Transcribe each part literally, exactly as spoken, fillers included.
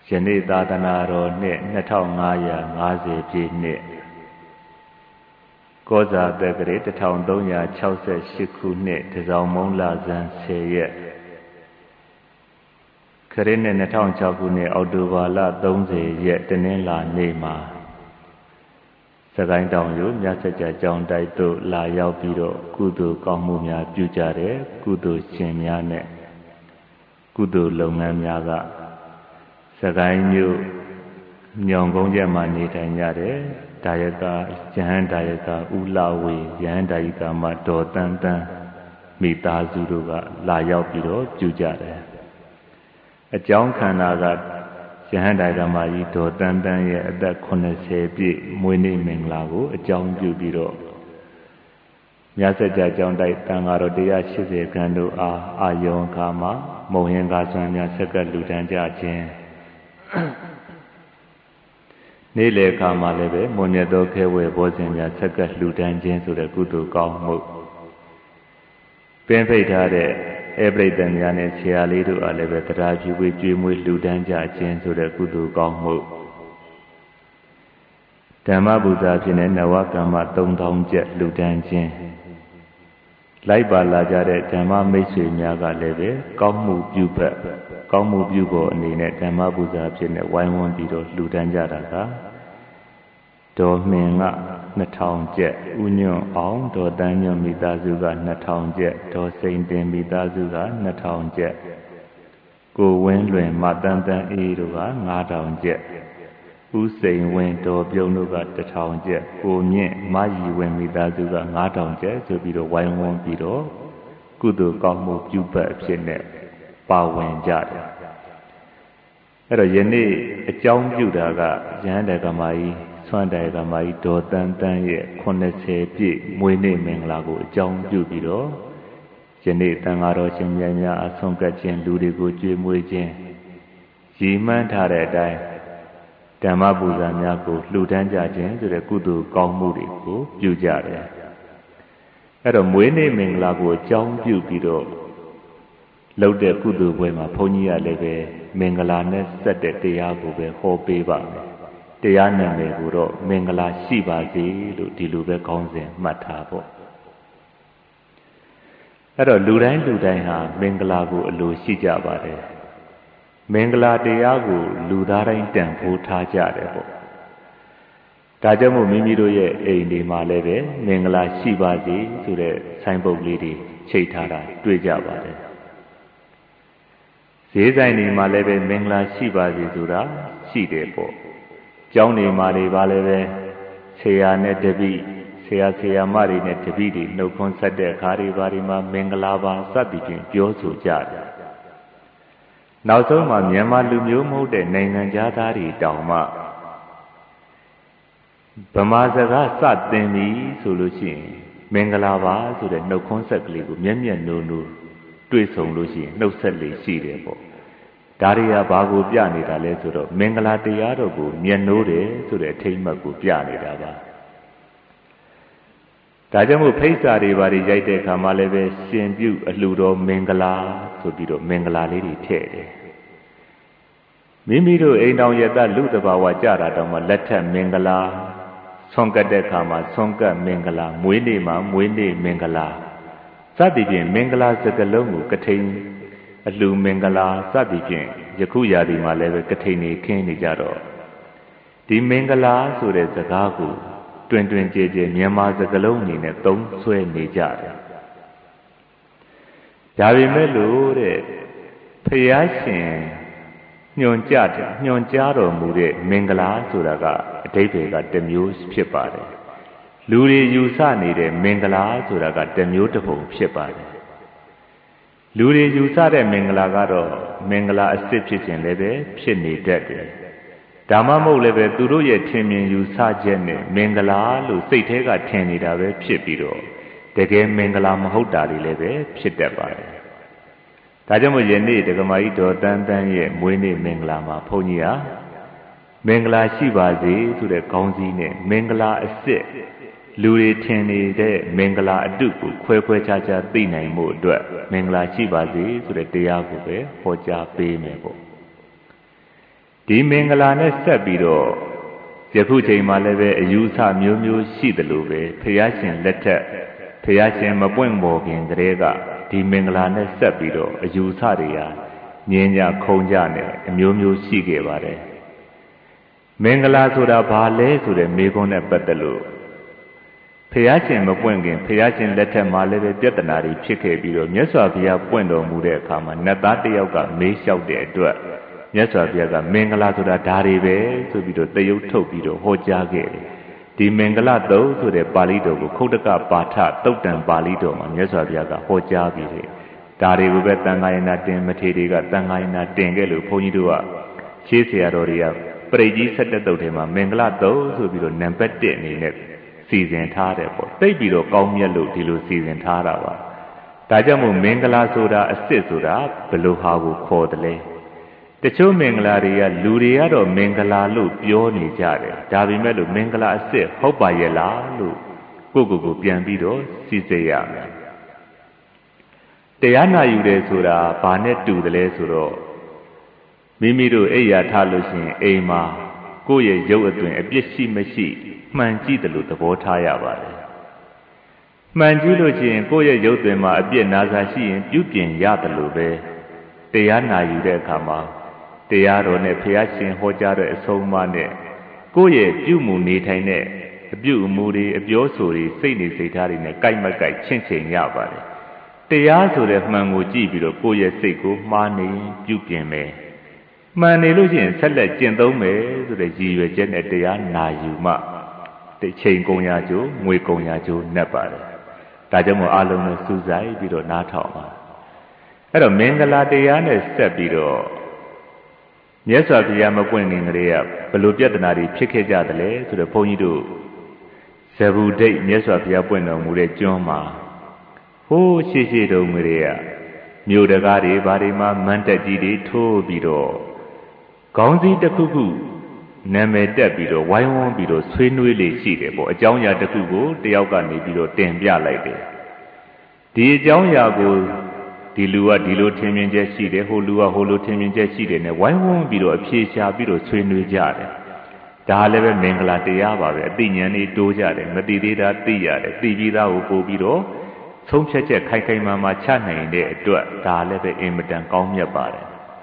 ယနေ့သာသနာတော်နှစ်နှစ်ထောင်ငါးရာငါးဆယ်ပြည့်နှစ်ကောဇာတက္ကရာတစ်ထောင်သုံးရာခြောက်ဆယ်ရှစ်ခုနှစ်တစောင်းမုံလဇန်ဆယ်ရက်ခရစ်နှစ်နှစ်ထောင်ခြောက်ခုနှစ်အောက်တိုဘာလသုံးဆယ်ရက်တနင်္လာနေ့မှာစကိုင်းတောင်ရိုးမြတ်စကြာကျောင်းတိုက်သို့လာရောက်ပြီးတော့ကုသိုလ်ကောင်းမှုများပြုကြတဲ့ကုသိုလ်ရှင်များနဲ့ကုသိုလ်လုပ်ငန်းများကစကိုင်းမြို့ညောင်ကုန်းကျက်မှာနေထိုင်ကြတဲ့ဒါယကယဟန်ဒါယကဦးလာဝေယဟန်ဒါယကမတော်တန်းတန်းမိသားစုတို့ကလာရောက်ပြီးတော့ပြုကြတယ်အကြောင်းခန္ဓာကယဟန်ဒါယကမကြီးတော်တန်းတန်းရဲ့အသက်ခုနှစ်ဆယ်ပြည့်မွေးနေ့မင်္ဂလာကိုအကြောင်းပြုပြီးတော့မြတ်စကြာကျောင်းတိုက်တန်ဃာတော်တရားရှိစေခန်းတို့အားအာယုံခါမှာမုံဟင်္ကာဆွမ်းများဆက်ကလူတန်းကြခြင်းနေ့လေခါမှာလည်းပဲမွန်မြတ်သောခဲဝဲဘောဇင်များဆက်ကလှူဒန်းခြင်းဆိုတဲ့ကုသိုလ်ကောင်းမှုပင်ဖိတ်ထားတဲ့ဧပရိသတ်များနဲ့ဆရာလေးတို့အားလည်းပဲတရားပြုပြီးကျွေးမွေးလှူဒန်းကြခြင်းဆိုတဲ့ကုသိုလ်ကောင်းမှုဓမ္မပူဇာဖြစ်တဲ့နဝကမ္မသုံးထောင်ကျပ်လှူဒန်းခြင်းလိုက်ပါလာကြတဲ့ဓမ္မမိတ်ဆွေများကလည်းပဲကောင်းမှုပြုဖက်ကောင်းမှုပြုဖို့အနေနဲ့ဓမ္မပူဇာဖြစ်နေဝိုင်းဝန်းပြီးတော့လှူဒန်းကြတာကဒေါ်မင်ကနှစ်ထောင်ကျပ်ဦးညွန့်အောင်ဒေါ်တန်းညွန့်မိသားစုကနှစ်ထောင်ကျပ်ဒေါ်စိန်တင်မိသားစုကနှစ်ထောင်ကျပ်ကိုဝင်းလွင်မတန်းတန်းအေးတို့ကငါးထောင်ကျပ်ဦးစိန်ဝင်းတော်ပြုံးတို့ကတစ်ထောင်ကျပ်ကိုမြင့်မရီဝင်းမိသားစုကငါးထောင်ကျပ်ဆိုပြီးတော့ဝိုင်းဝန်းပြီးတော့ကုသိုလ်ကောင်းမှုပြုပတ်အဖြစ်နဲ့ပါဝင်ကြတယ်အဲ့တော့ယနေ့အကြောင်းပြုတာကယဟန်တက္ကမကြီးဆွမ်းတိုင်ကမကြီးဒေါ်တန်းတန်းရဲ့ခုနှစ်ဆယ်ပြည့်မွေးနေ့မင်္ဂလာကိုအကြောင်းပြုပြီးတော့ယနေ့တန်ဃာတော်ရှင်မြတ်များအဆုံးကပ်ခြင်းလူတွေကိုကြွေးမွေးခြင်းရည်မှန်းထားတဲ့အတိုင်းဓမ္မပူဇာများကိုလှူဒန်းကြခြင်းဆိုတဲ့ကုသိုလ်ကောင်းမှုတွေကိုပြုကြတယ်အဲ့တော့မွေးနေ့မင်္ဂလာကိုအကြောင်းပြုပြီးတော့လုပ်တဲ့ကုသိုလ်ပွဲမှာဘုန်းကြီးကလည်းပဲမင်္ဂလာနဲ့ဆက်တဲ့တရားကိုပဲဟောပေးပါမယ်တရားနာမည်ကိုတော့မင်္ဂလာရှိပါစေလို့ဒီလိုပဲခေါင်းစဉ်မှတ်ထားပေါ့အဲ့တော့လူတိုင်းလူတိုင်းဟာမင်္ဂလာကိုအလိုရှိကြပါတယ်မင်္ဂလာတရားကိုလူသားတိုင်းတန်ဖိုးထားကြတယ်ပေါ့ဒါကြောင့်မို့မိမိတို့ရဲ့အိမ်တွေမှာလည်းပဲမင်္ဂလာရှိပါစေဆိုတဲ့ဆိုင်းပုဒ်လေးတွေချိတ်ထားတာတွေ့ကြပါတယ်ဈေးဆိုင်တွေမှာလည်းပဲမင်္ဂလာရှိပါစေဆိုတာရှိတယ်ပေါ့ကျောင်းတွေမှာတွေပါလည်းပဲဆရာနဲ့တပည့်ဆရာဆရာမတွေနဲ့တပည့်တွေနှုတ်ခွန်းဆက်တဲ့အခါတွေပါဒီမှာမင်္ဂလာပါစသည်ဖြင့်ပြောဆိုကြတယ်နောက်ဆုံးမှာမြန်မာလူမျိုးမဟုတ်တဲ့နိုင်ငံသားတွေတောင်မှဗမာစကားစသင်ပြီဆိုလို့ရှိရင်မင်္ဂလာပါဆိုတဲ့နှုတ်ခွန်းဆက်ကလေးကိုမျက်မျက်နှိုးနှိုးတွေ့ဆုံလို့ရှိရင်နှုတ်ဆက်လေးရှိတယ်ပေါ့ဒါတွေကဘာကိုပြနေတာလဲဆိုတော့မင်္ဂလာတရားတော်ကိုမျက်နှိုးတယ်ဆိုတဲ့အထိမ်းအမှတ်ကိုပြနေတာပါဒါကြောင့်မို့ဖိတ်စာတွေဘာတွေရိုက်တဲ့အခါမှာလည်းပဲရှင်ပြုအလှူတော်မင်္ဂလာဆိုပြီးတော့မင်္ဂလာလေးတွေထည့်တယ်မိမိတို့အိမ်တော်ရတလူတဘာဝကြတာတော့မှလက်ထက်မင်္ဂလာဆွမ်းကတ်တဲ့အခါမှာဆွမ်းကတ်မင်္ဂလာမွေးနေ့မှာမွေးနေ့မင်္ဂလာစသည်ဖြင့်မင်္ဂလာစကလုံးကိုကထိန်အလှမင်္ဂလာစသည်ဖြင့်ယခုရာဒီမှာလည်းပဲကထိန်နေခင်းနေကြတော့ဒီမင်္ဂလာဆိုတဲ့စကားကိုတွင်တွင်ကြဲကြဲမြန်မာစကားလုံးအနေနဲ့သုံးဆွဲနေကြတယ်ဒါပေမဲ့လို့တဲ့ဖယားရှင်ညွန်ကြတယ်ညွန်ကြားတော်မူတဲ့မင်္ဂလာဆိုတာကအဓိပ္ပာယ်ကတစ်မျိုးဖြစ်ပါတယ်လူတွေယူဆနေတဲ့မင်္ဂလာဆိုတာကတစ်မျိုးတစ်ပုံဖြစ်ပါတယ်လူတွေယူဆတဲ့မင်္ဂလာကတော့မင်္ဂလာအစ်စ်ဖြစ်ခြင်းလည်းပဲဖြစ်နေတတ်တယ်ဒါမှမဟုတ်လည်းပဲသူတို့ရဲ့ထင်မြင်ယူဆချက်နဲ့မင်္ဂလာလို့စိတ်ထဲကထင်နေတာပဲဖြစ်ပြီးတော့တကယ်မင်္ဂလာမဟုတ်တာတွေလည်းပဲဖြစ်တတ်ပါတယ်ဒါကြောင့်မို့ယနေ့ဒကမာကြီးတော်တန်းတန်းရဲ့မွေးနေ့မင်္ဂလာမှာဘုန်းကြီးဟာမင်္ဂလာရှိပါစေဆိုတဲ့ခေါင်းစည်းနဲ့မင်္ဂလာအစ်စ်လူတွေထင်နေတဲ့မင်္ဂလာအတုကိုခွဲခွဲခြားခြားသိနိုင်မှုအတွက်မင်္ဂလာရှိပါစေဆိုတဲ့တရားကိုပဲဟောကြားပေးမယ်ပေါ့ ဒဒီမင်္ဂလာနဲ့ဆက်ပြီးတော့ယခုချိန်မှာလည်းပဲအယူဆမျိုးမျိုးရှိတယ်လို့ပဲဖျားရှင်လက်ထက်ဖျားရှင်မပွင့်ပေါ်ခင်တည်းကဒီမင်္ဂလာနဲ့ဆက်ပြီးတော့အယူဆတွေဟာငြင်းကြခုံကြနဲ့အမျိုးမျိုးရှိခဲ့ပါတယ်မင်္ဂလာဆိုတာဘာလဲဆိုတဲ့မေးခွန်းနဲ့ပတ်သက်လို့ဖျားရှင်မပွင့်ခင်ဖျားရှင်လက်ထက်မှာလည်းပဲပြဿနာတွေဖြစ်ခဲ့ပြီးတော့မြတ်စွာဘုရားပွင့်တော်မူတဲ့အခါမှာနတ်သားတစ်ယောက်ကမေးလျှောက်တဲ့အတွက်မြတ်စွာဘုရားကမင်္ဂလာဆိုတာဒါတွေပဲဆိုပြီးတော့တယုတ်ထုတ်ပြီးတော့ဟောကြားခဲ့တယ်ဒီမင်္ဂလာသုံးဆိုတဲ့ပါဠိတော်ကိုခုတ်တကပါဠိတုတ်တံပါဠိတော်မှာမြတ်စွာဘုရားကဟောကြားပြီးတယ်ဒါတွေကိုပဲတန်ခါယနာတင်မထေတွေကတန်ခါယနာတင်ခဲ့လို့ဘုန်းကြီးတို့ကရှေးဆရာတော်တွေကပရိကြီးဆက်တဲ့တုတ်ထဲမှာမင်္ဂလာသုံးဆိုပြီးတော့နံပါတ်တစ်အနေနဲ့စီစဉ်ထားတယ်ပေါ့တိတ်ပြီးတော့ကောင်းမြတ်လို့ဒီလိုစီစဉ်ထားတာပါဒါကြောင့်မို့မင်္ဂလာဆိုတာအစစ်ဆိုတာဘယ်လိုဟာကိုခေါ်တယ်လဲတချို့မင်္ဂလာတွေကလူတွေကတော့မင်္ဂလာလို့ပြောနေကြတယ်ဒါပေမဲ့လို့မင်္ဂလာအစစ်ဟုတ်ပါရဲ့လားလို့ကိုယ့်ကိုယ်ကိုပြန်ပြီးတော့စီစစ်ရမယ်တရားနာယူတယ်ဆိုတာဘာနဲ့တူတယ်လဲဆိုတော့မိမိတို့အိယာထားလို့ရှိရင်အိမ်မှာကိုယ့်ရဲ့ရုပ်အသွင်အပြစ်ရှိမရှိမှန်ကြည့်တယ်လို့သဘောထားရပါတယ်မှန်ကြည့်လို့ရှိရင်ကိုယ့်ရဲ့ရုပ်သွင်မှာအပြစ်နာစာရှိရင်ပြုပြင်ရတယ်လို့ပဲတရားနာယူတဲ့အခါမှာတရားတော်နဲ့ဘုရားရှင်ဟောကြားတဲ့အဆုံးအမနဲ့ကိုယ့်ရဲ့ပြုမှုနေထိုင်တဲ့အပြုအမူတွေအပြောဆိုတွေစိတ်နေစိတ်ထားတွေနဲ့ကြိုက်မကြိုက်ချင့်ချိန်ရပါတယ်တရားဆိုတဲ့မှန်ကိုကြည့်ပြီးတော့ကိုယ့်ရဲ့စိတ်ကိုမှားနေပြုပြင်မယ်မှန်နေလို့ရှိရင်ဆက်လက်ကျင့်သုံးမယ်ဆိုတဲ့ရည်ရွယ်ချက်နဲ့တရားနာယူမှတစ်ချိန်ကုန်ရကြိုးငွေကုန်ရကြိုးနဲ့ပါတယ်ဒါကြောင့်မို့အလုံးနဲ့စူးစိုက်ပြီးတော့နားထောင်ပါအဲ့တော့မင်္ဂလာတရားနဲ့ဆက်ပြီးတော့မြတ်စွာဘုရားမပွင့်ခင်ကလေးကဘယ်လိုပြဿနာတွေဖြစ်ခဲ့ကြသလဲဆိုတော့ဘုန်းကြီးတို့ဇဗုဒိတ်မြတ်စွာဘုရားပွင့်တော်မူတဲ့ကျွန်းမှာဟိုးရှိရှိတုန်းကလေးကမြို့တကားတွေဘာတွေမှမန်းတက်ကြီးတွေထိုးပြီးတော့ခေါင်းစည်းတစ်ခုခုနာမည်တက်ပြီးတော့ဝိုင်းဝန်းပြီးတော့ဆွေးနွေးလေးရှိတယ်ပေါ့အကြောင်းအရာတစ်ခုကိုတယောက်ကနေပြီးတော့တင်ပြလိုက်တယ်ဒီအကြောင်းအရာကိုဒီလူကဒီလိုထင်မြင်ချက်ရှိတယ်ဟိုလူကဟိုလိုထင်မြင်ချက်ရှိတယ်နဲ့ဝိုင်းဝန်းပြီးတော့အဖြေရှာပြီးတော့ဆွေးနွေးကြတယ်ဒါလည်းပဲမင်္ဂလာတရားပါပဲအသိဉာဏ်လေးတိုးကြတယ်မသိသေးတာသိရတယ်သိပြီးသားကိုပို့ပြီးတော့ဆုံးဖြတ်ချက်ခိုင်ခိုင်မာမာချနိုင်တဲ့အတွက်ဒါလည်းပဲအင်မတန်ကောင်းမြတ်ပါတယ်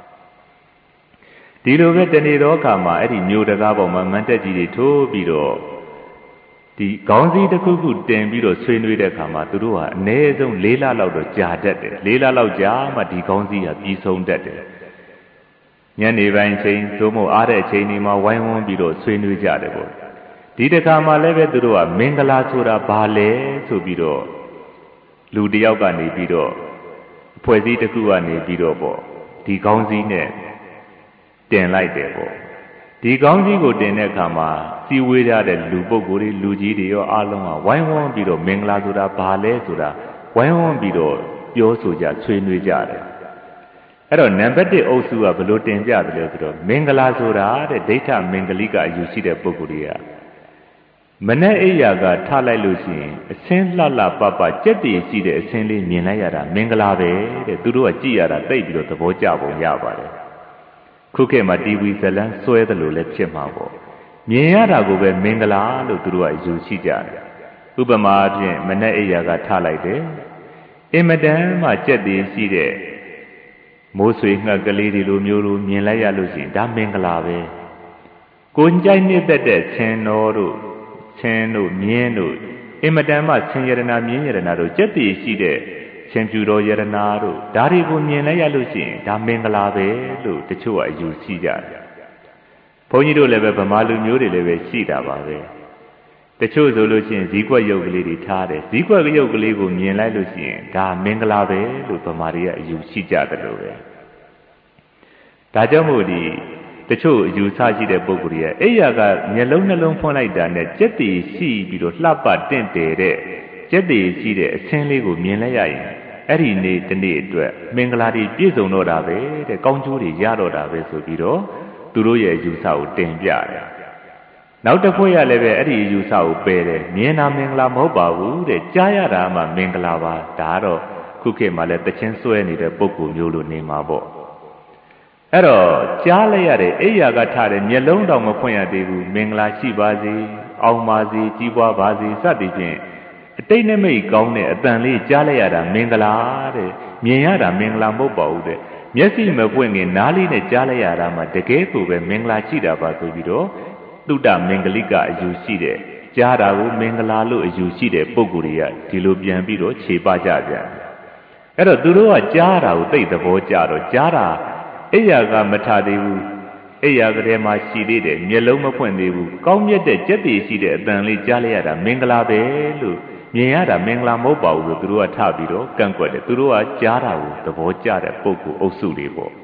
ဒီလိုပဲတဏှေတော်ခါမှာအဲ့ဒီမျိုးတကားပေါ်မှာမန်တက်ကြီးတွေထိုးပြီးတော့ဒီခေါင်းစည်းတစ်ခုခုတင်ပြီးတော့ဆွေးနွေးတဲ့ခါမှာသူတို့ကအနည်းဆုံး၄လလောက်တော့ကြာတတ်တယ်၄လလောက်ကြာမှဒီခေါင်းစည်းကပြီးဆုံးတတ်တယ်ညနေပိုင်းချိန်သို့မဟုတ်အားတဲ့အချိန်ဒီမှာဝိုင်းဝန်းပြီးတော့ဆွေးနွေးကြတယ်ပေါ့ဒီတစ်ခါမှလည်းပဲသူတို့ကမင်္ဂလာဆိုတာဘာလဲဆိုပြီးတော့လူတယောက်ကနေပြီးတော့အဖွဲ့အစည်းတစ်ခုကနေပြီးတော့ပေါ့ဒီခေါင်းစည်းနဲ့တင်လိုက်တယ်ပေါ့ဒီကောင်းကြီးကိုတင်တဲ့အခါမှာစီဝေးရတဲ့လူပုဂ္ဂိုလ်တွေလူကြီးတွေရောအားလုံးကဝိုင်းဝန်းပြီးတော့မင်္ဂလာဆိုတာဘာလဲဆိုတာဝိုင်းဝန်းပြီးတော့ပြောဆိုကြဆွေးနွေးကြတယ်အဲ့တော့နံပါတ်တစ်အုပ်စုကဘယ်လိုတင်ပြတယ်လဲဆိုတော့မင်္ဂလာဆိုတာတဲ့ဒိဋ္ဌမင်္ဂလိကအယူရှိတဲ့ပုဂ္ဂိုလ်တွေကမနဲ့အိယာကထားလိုက်လို့ရှိရင်အစင်းလှလှပပကြက်တည်ရှိတဲ့အစင်းလေးမြင်လိုက်ရတာမင်္ဂလာပဲတဲ့သူတို့ကကြည့်ရတာသိပြီးတော့သဘောကျပုံရပါတယ်ခုခေတ်မှာတီဗီဇလန်းဆွဲတယ်လို့လည်းဖြစ်မှာပေါ့မြင်ရတာကိုပဲမင်္ဂလာလို့သူတို့ကယူရှိကြတယ်ဥပမာအဖြစ်မနဲ့အိယာကထားလိုက်တယ်အင်မတန်မှကြက်တည်ရှိတဲ့မိုးဆွေငှက်ကလေးတွေလိုမျိုးလိုမြင်လိုက်ရလို့ရှိရင်ဒါမင်္ဂလာပဲကိုကြိုက်နှစ်သက်တဲ့ဆင်းတော်တို့ဆင်းတို့မြင်းတို့အင်မတန်မှဆင်းရတနာမြင်းရတနာတို့ကြက်တည်ရှိတဲ့ရှင်ပြူတော်ယရနာတို့ဒါတွေကိုမြင်လိုက်ရလို့ရှိရင်ဒါမင်္ဂလာပဲလို့တချို့ကအယူရှိကြတယ်။ဘုန်းကြီးတို့လည်းပဲဗမာလူမျိုးတွေလည်းပဲရှိတာပါပဲ။တချို့ဆိုလို့ရှိရင်ဇီးကွက်ရုပ်ကလေးတွေထားတယ်။ဇီးကွက်ရုပ်ကလေးကိုမြင်လိုက်လို့ရှိရင်ဒါမင်္ဂလာပဲလို့ဗမာတွေကအယူရှိကြတယ်လို့ပဲ။ဒါကြောင့်မို့ဒီတချို့အယူဆရှိတဲ့ပုဂ္ဂိုလ်တွေကအိယာကမျက်လုံးနှလုံးဖွင့်လိုက်တာနဲ့ကြက်တည်ရှိပြီးတော့လှပတင့်တယ်တဲ့ကျက်တည်ရှိတဲ့အဆင်းလေးကိုမြင်လိုက်ရရင်အဲ့ဒီနေ့တနေ့အတွက်မင်္ဂလာတွေပြည့်စုံတော့တာပဲတဲ့ကောင်းကျိုးတွေရတော့တာပဲဆိုပြီးတော့သူတို့ရဲ့အယူဆကိုတင်ပြတယ်နောက်တစ်ဖွဲ့ရလည်းပဲအဲ့ဒီအယူဆကိုပယ်တယ်မြင်တာမင်္ဂလာမဟုတ်ပါဘူးတဲ့ကြားရတာမှမင်္ဂလာပါဒါတော့ခုခေတ်မှာလည်းတချင်းဆွဲနေတဲ့ပုဂ္ဂိုလ်မျိုးလိုနေမှာပေါ့အဲ့တော့ကြားလိုက်ရတဲ့အိယာကထားတဲ့မျက်လုံးတောင်မဖွင့်ရသေးဘူးမင်္ဂလာရှိပါစေအောင်ပါစေကြီးပွားပါစေစသည်ဖြင့်အတိတ်နမိတ်ကောင်းတဲ့အတန်လေးကြားလိုက်ရတာမင်္ဂလာတဲ့မြင်ရတာမင်္ဂလာမဟုတ်ပါဘူးတဲ့မျက်စိမပွင့်ခင်နားလေးနဲ့ကြားလိုက်ရတာမှတကယ်ကိုပဲမင်္ဂလာရှိတာပါဆိုပြီးတော့တုဒ္ဒမင်္ဂလိကအယူရှိတဲ့ကြားတာကိုမင်္ဂလာလို့အယူရှိတဲ့ပုဂ္ဂိုလ်တွေကဒီလိုပြန်ပြီးတော့ခြေပကြပြန်အဲ့တော့သူတို့ကကြားတာကိုသိသဘောကျတော့ကြားတာအိယာကမထသေးဘူးအိယာကလေးမှရှိသေးတယ်မျက်လုံးမဖွင့်သေးဘူးကောင်းမြတ်တဲ့ကြက်တည်ရှိတဲ့အတန်လေးကြားလိုက်ရတာမင်္ဂလာပဲလို့မြင်ရတာမင်္ဂလာမဟုတ်ပါဘူးလို့သူတို့ကထပြီးတော့ကန့်ကွက်တယ်သူတို့ကကြားတာကိုသဘောကျတဲ့ပုဂ္ဂိုလ်အုပ်စုတွေပေါ့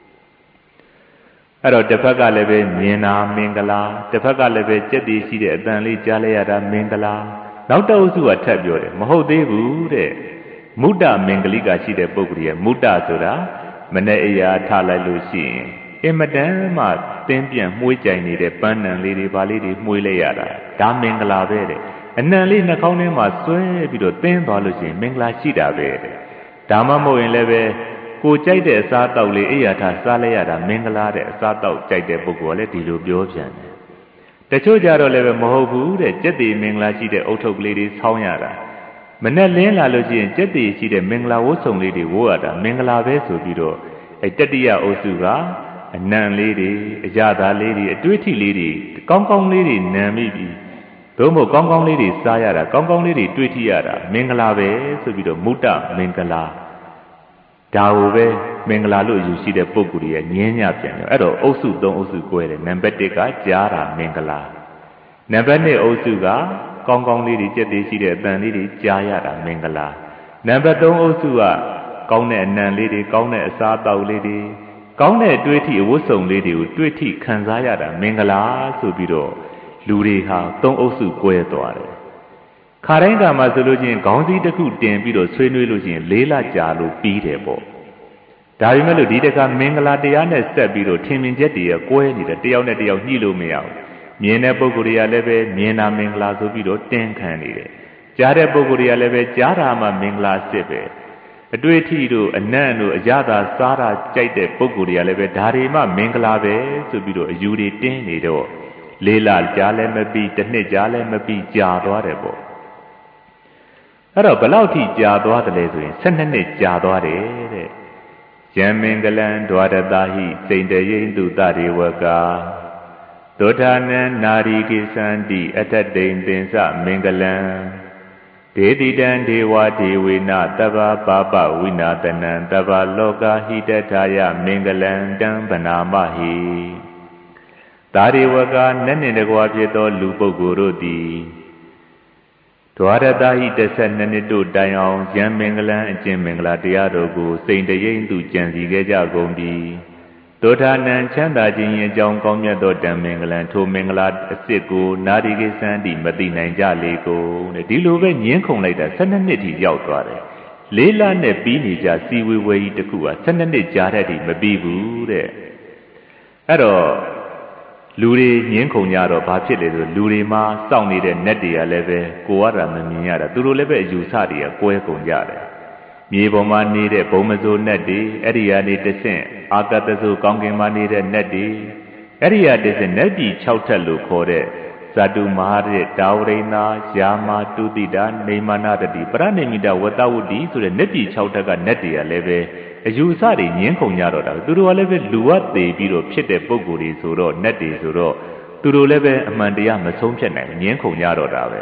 အဲ့တော့တစ်ဖက်ကလည်းပဲမြင်တာမင်္ဂလာတစ်ဖက်ကလည်းပဲကြက်တည်ရှိတဲ့အတန်လေးကြားလိုက်ရတာမင်္ဂလာနောက်တစ်အုပ်စုကထပ်ပြောတယ်မဟုတ်သေးဘူးတဲ့မုဒ္ဒမင်္ဂလိကရှိတဲ့ပုဂ္ဂိုလ်ရဲ့မုဒ္ဒဆိုတာမနဲ့အရာထားလိုက်လို့ရှိရင်အင်မတန်မှတင်းပြန်မှုေးကြိုင်နေတဲ့ပန်းနံလေးတွေဘာလေးတွေမှုေးလိုက်ရတာဒါမင်္ဂလာပဲတဲ့အနံလေးနှာခေါင်းထဲမှာဆွဲပြီးတော့တင်းသွားလို့ရှိရင်မင်္ဂလာရှိတာပဲတဲ့ဒါမှမဟုတ်ရင်လည်းပဲကိုကြိုက်တဲ့အစားတောက်လေးအိယာထားစားလိုက်ရတာမင်္ဂလာတဲ့အစားတောက်ကြိုက်တဲ့ပုဂ္ဂိုလ်ကလည်းဒီလိုပြောပြန်တယ်တချို့ကြတော့လည်းပဲမဟုတ်ဘူးတဲ့ကြက်တည်မင်္ဂလာရှိတဲ့အုတ်ထုပ်ကလေးတွေဆောင်းရတာမနဲ့လင်းလာလို့ရှိရင်ကြက်တည်ရှိတဲ့မင်္ဂလာဝတ်စုံလေးတွေဝိုးရတာမင်္ဂလာပဲဆိုပြီးတော့အဲတတိယအုပ်စုကအနံလေးတွေအကြသာလေးတွေအတွေ့အထိလေးတွေကောင်းကောင်းလေးတွေနံမိပြီသို့မဟုတ်ကောင်းကောင်းလေးတွေစားရတာကောင်းကောင်းလေးတွေတွေ့ထိရတာမင်္ဂလာပဲဆိုပြီးတော့မုဒ္ဒမင်္ဂလာဒါကိုပဲမင်္ဂလာလို့ယူရှိတဲ့ပုဂ္ဂိုလ်ရဲ့ငင်းညပြန်တယ်အဲ့တော့အုပ်စုသုံးအုပ်စု꿰တယ်နံပါတ်တစ်ကကြားတာမင်္ဂလာနံပါတ်နှစ်အုပ်စုကကောင်းကောင်းလေးတွေကြက်သေးရှိတဲ့အတန်လေးတွေကြားရတာမင်္ဂလာနံပါတ်သုံးအုပ်စုကကောင်းတဲ့အနံလေးတွေကောင်းတဲ့အစားအသောက်လေးတွေကောင်းတဲ့တွေးထိအဝတ်စုံလေးတွေကိုတွေးထိခံစားရတာမင်္ဂလာဆိုပြီးတော့လူတွေဟာသုံးအုပ်စု꿰သွားတယ်ခါတိုင်းကမှဆိုလို့ချင်းခေါင်းစည်းတစ်ခုတင်ပြီးတော့ဆွေးနွေးလို့ချင်းလေးလကြာလို့ပြီးတယ်ပေါ့ဒါပေမဲ့လို့ဒီတခါမင်္ဂလာတရားနဲ့ဆက်ပြီးတော့ထင်မြင်ချက်တွေက꿰နေတယ်တယောက်နဲ့တယောက်ညှိလို့မရဘူးမြင်တဲ့ပုဂ္ဂိုလ်တွေကလည်းပဲမြင်တာမင်္ဂလာဆိုပြီးတော့တင်းခံနေတယ်ကြားတဲ့ပုဂ္ဂိုလ်တွေကလည်းပဲကြားတာမှမင်္ဂလာစစ်ပဲအတွေ့အထိတို့အနံ့တို့အရသာစားတာကြိုက်တဲ့ပုဂ္ဂိုလ်တွေကလည်းပဲဒါတွေမှမင်္ဂလာပဲဆိုပြီးတော့အယူတွေတင်းနေတော့လေးလကြားလည်းမပြီးတစ်နှစ်ကြားလည်းမပြီးကြာသွားတယ်ပေါ့အဲ့တော့ဘလောက်ထိကြာသွားတယ်လဲဆိုရင်၁၂နှစ်ကြာသွားတယ်တဲ့ယံမင်္ဂလံဒွါရတဟိစိန်တရိန်တုတရေဝကာဒုထာနံနာရီကိသန္တိအထတိန်သင်္စမင်္ဂလံဒေတိတံဒေဝဒေဝေနတဗ္ဗပါပဝိနာတနံတဗ္ဗလောကဟိတထာယမင်္ဂလံတံဗနာမဟိသာရိဝကနတ်နှင့်တကွာဖြစ်သောလူပုဂ္ဂိုလ်တို့သည်ဒွါရတဟိတစ်ဆက်နှစ်နှစ်တို့တိုင်အောင်ယံမင်္ဂလံအကျင့်မင်္ဂလာတရားတို့ကိုစိန်တရိန်သူကြံစီခဲ့ကြကုန်ပြီဒုထာနံချမ်းသာခြင်းအကြောင်းကောင်းမြတ်သောတံမင်္ဂလံထိုမင်္ဂလာအစစ်ကိုနာရီကိသန္တိမသိနိုင်ကြလေကုန်တဲ့ဒီလိုပဲညင်းခုန်လိုက်တာ၁၂နှစ်ထိရောက်သွားတယ်လေးလနဲ့ပြီးနေကြစီဝေဝေကြီးတစ်ခုက၁၂နှစ်ကြာတဲ့ထိမပြီးဘူးတဲ့အဲ့တော့လူတွေညင်းခုန်ကြတော့ဘာဖြစ်လဲဆိုလူတွေမှာစောင့်နေတဲ့နတ်တွေကလည်းပဲကိုရတာမမြင်ရတာသူတို့လည်းပဲအယူဆတွေကကွဲကုန်ကြတယ်မြေပေါ်မှာနေတဲ့ဘုံမစိုးနတ်တွေအဲ့ဒီကနေတဆင့်အာကတဆိုကောင်းကင်မှာနေတဲ့နတ်တွေအဲ့ဒီကနေတဆင့်နတ်ပြည်၆ထပ်လို့ခေါ်တဲ့ဇတုမဟာရတာဝရိနာယာမာတုတိတာနေမနာတတိပရဏိမိတဝတ္တဝတ္တိဆိုတဲ့နတ်ပြည်၆ထပ်ကနတ်တွေကလည်းပဲအယူအဆတွေညင်းခုန်ကြတော့တာသူတို့ကလည်းပဲလူဝတ်သေးပြီးတော့ဖြစ်တဲ့ပုံကိုယ်တွေဆိုတော့နတ်တွေဆိုတော့သူတို့လည်းပဲအမှန်တရားမဆုံးဖြတ်နိုင်ညင်းခုန်ကြတော့တာပဲ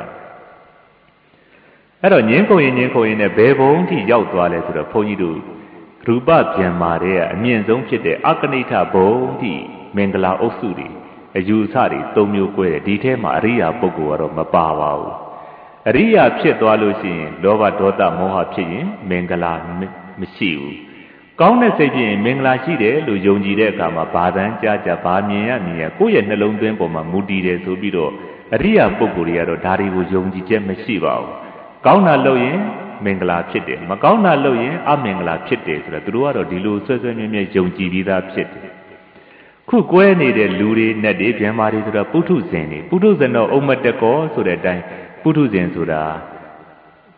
အဲ့တော့ညင်းခုန်ရင်ညင်းခုန်ရင်နဲ့ဘယ်ဘုံထိရောက်သွားလဲဆိုတော့ဘုန်းကြီးတို့ရူပပြန်မာတွေကအမြင့်ဆုံးဖြစ်တဲ့အကနိဋ္ဌဘုံထိမင်္ဂလာအုပ်စုတွေအယူအဆတွေသုံးမျိုး꿰တယ်ဒီထဲမှာအရိယာပုဂ္ဂိုလ်ကတော့မပါပါဘူးအရိယာဖြစ်သွားလို့ရှိရင်လောဘဒေါသမောဟဖြစ်ရင်မင်္ဂလာမရှိဘူးကောင်းတဲ့စိတ်ဖြင့်မင်္ဂလာရှိတယ်လို့ယုံကြည်တဲ့အခါမှာဘာသာကြားကြဘာမြင်ရမြင်ရကိုယ့်ရဲ့နှလုံးသွင်းပေါ်မှာမူတည်တယ်ဆိုပြီးတော့အရိယာပုဂ္ဂိုလ်တွေကတော့ဒါတွေကိုယုံကြည်ချက်မရှိပါဘူးကောင်းတာလုပ်ရင်မင်္ဂလာဖြစ်တယ်မကောင်းတာလုပ်ရင်အမင်္ဂလာဖြစ်တယ်ဆိုတော့သူတို့ကတော့ဒီလိုဆွဲဆွဲမြဲမြဲယုံကြည်ပြီးသားဖြစ်တယ်ခုကွဲနေတဲ့လူတွေနဲ့တွေပြန်မာတွေဆိုတော့ပုထုဇဉ်တွေပုထုဇဉ်တော့ဥမ္မတကောဆိုတဲ့အတိုင်းပုထုဇဉ်ဆိုတာ